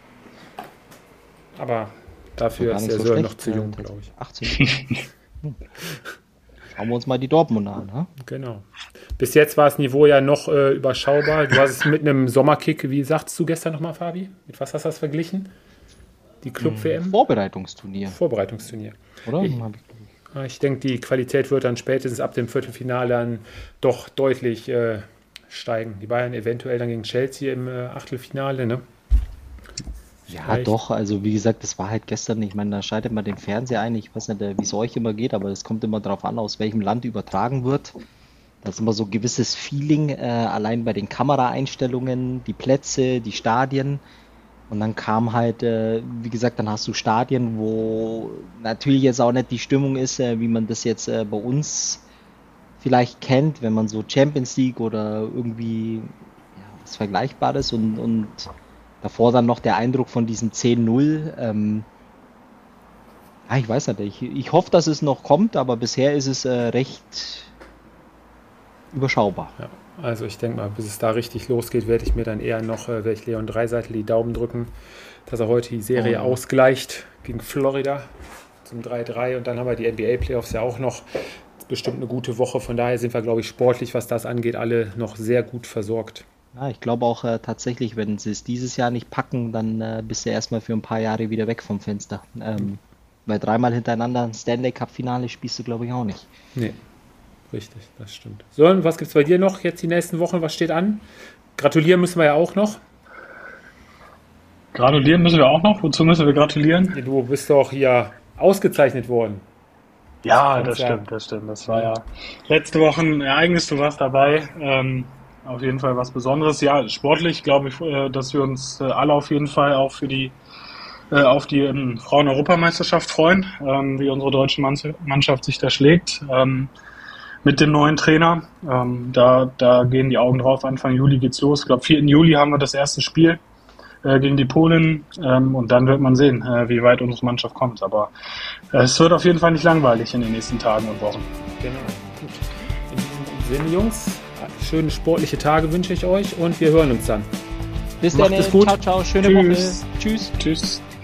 Aber dafür ist der Sören noch zu jung, glaube ich. 18. Schauen wir uns mal die Dortmunder an. Ha? Genau. Bis jetzt war das Niveau ja noch überschaubar. Du hast es mit einem Sommerkick, wie sagst du gestern nochmal, Fabi? Mit was hast du das verglichen? Die Club-WM? Vorbereitungsturnier. Oder? Ich denke, die Qualität wird dann spätestens ab dem Viertelfinale dann doch deutlich steigen. Die Bayern eventuell dann gegen Chelsea im Achtelfinale, ne? Ja, vielleicht. Doch, also wie gesagt, das war halt gestern, ich meine, da schaltet man den Fernseher ein, ich weiß nicht, wie es euch immer geht, aber es kommt immer darauf an, aus welchem Land übertragen wird. Da ist immer so ein gewisses Feeling, allein bei den Kameraeinstellungen, die Plätze, die Stadien. Und dann kam halt, wie gesagt, dann hast du Stadien, wo natürlich jetzt auch nicht die Stimmung ist, wie man das jetzt bei uns vielleicht kennt, wenn man so Champions League oder irgendwie was Vergleichbares und davor dann noch der Eindruck von diesem 10-0. Ich weiß nicht, ich hoffe, dass es noch kommt, aber bisher ist es recht überschaubar. Ja, also ich denke mal, bis es da richtig losgeht, werde ich mir dann eher noch, werde ich Leon Dreiseitel die Daumen drücken, dass er heute die Serie ausgleicht gegen Florida zum 3-3 und dann haben wir die NBA-Playoffs ja auch noch. Das ist bestimmt eine gute Woche, von daher sind wir, glaube ich, sportlich, was das angeht, alle noch sehr gut versorgt. Ja, ich glaube auch tatsächlich, wenn sie es dieses Jahr nicht packen, dann bist du erstmal für ein paar Jahre wieder weg vom Fenster. Weil dreimal hintereinander ein Stanley Cup-Finale spielst du, glaube ich, auch nicht. Nee, richtig, das stimmt. So, und was gibt es bei dir noch jetzt die nächsten Wochen? Was steht an? Gratulieren müssen wir ja auch noch. Gratulieren müssen wir auch noch. Wozu müssen wir gratulieren? Du bist doch hier ausgezeichnet worden. Ja, das stimmt. Das war ja letzte Woche ein Ereignis. Du warst dabei. Auf jeden Fall was Besonderes. Ja, sportlich glaube ich, dass wir uns alle auf jeden Fall auch auf die Frauen-Europameisterschaft freuen, wie unsere deutsche Mannschaft sich da schlägt. Mit dem neuen Trainer. Da gehen die Augen drauf. Anfang Juli geht's los. Ich glaube, 4. Juli haben wir das erste Spiel gegen die Polen. Und dann wird man sehen, wie weit unsere Mannschaft kommt. Aber es wird auf jeden Fall nicht langweilig in den nächsten Tagen und Wochen. Genau. Gut. In diesem Sinne, Jungs, schöne sportliche Tage wünsche ich euch und wir hören uns dann. Bis dann. Macht es gut. Ciao, ciao. Schöne Tschüss. Woche. Tschüss. Tschüss.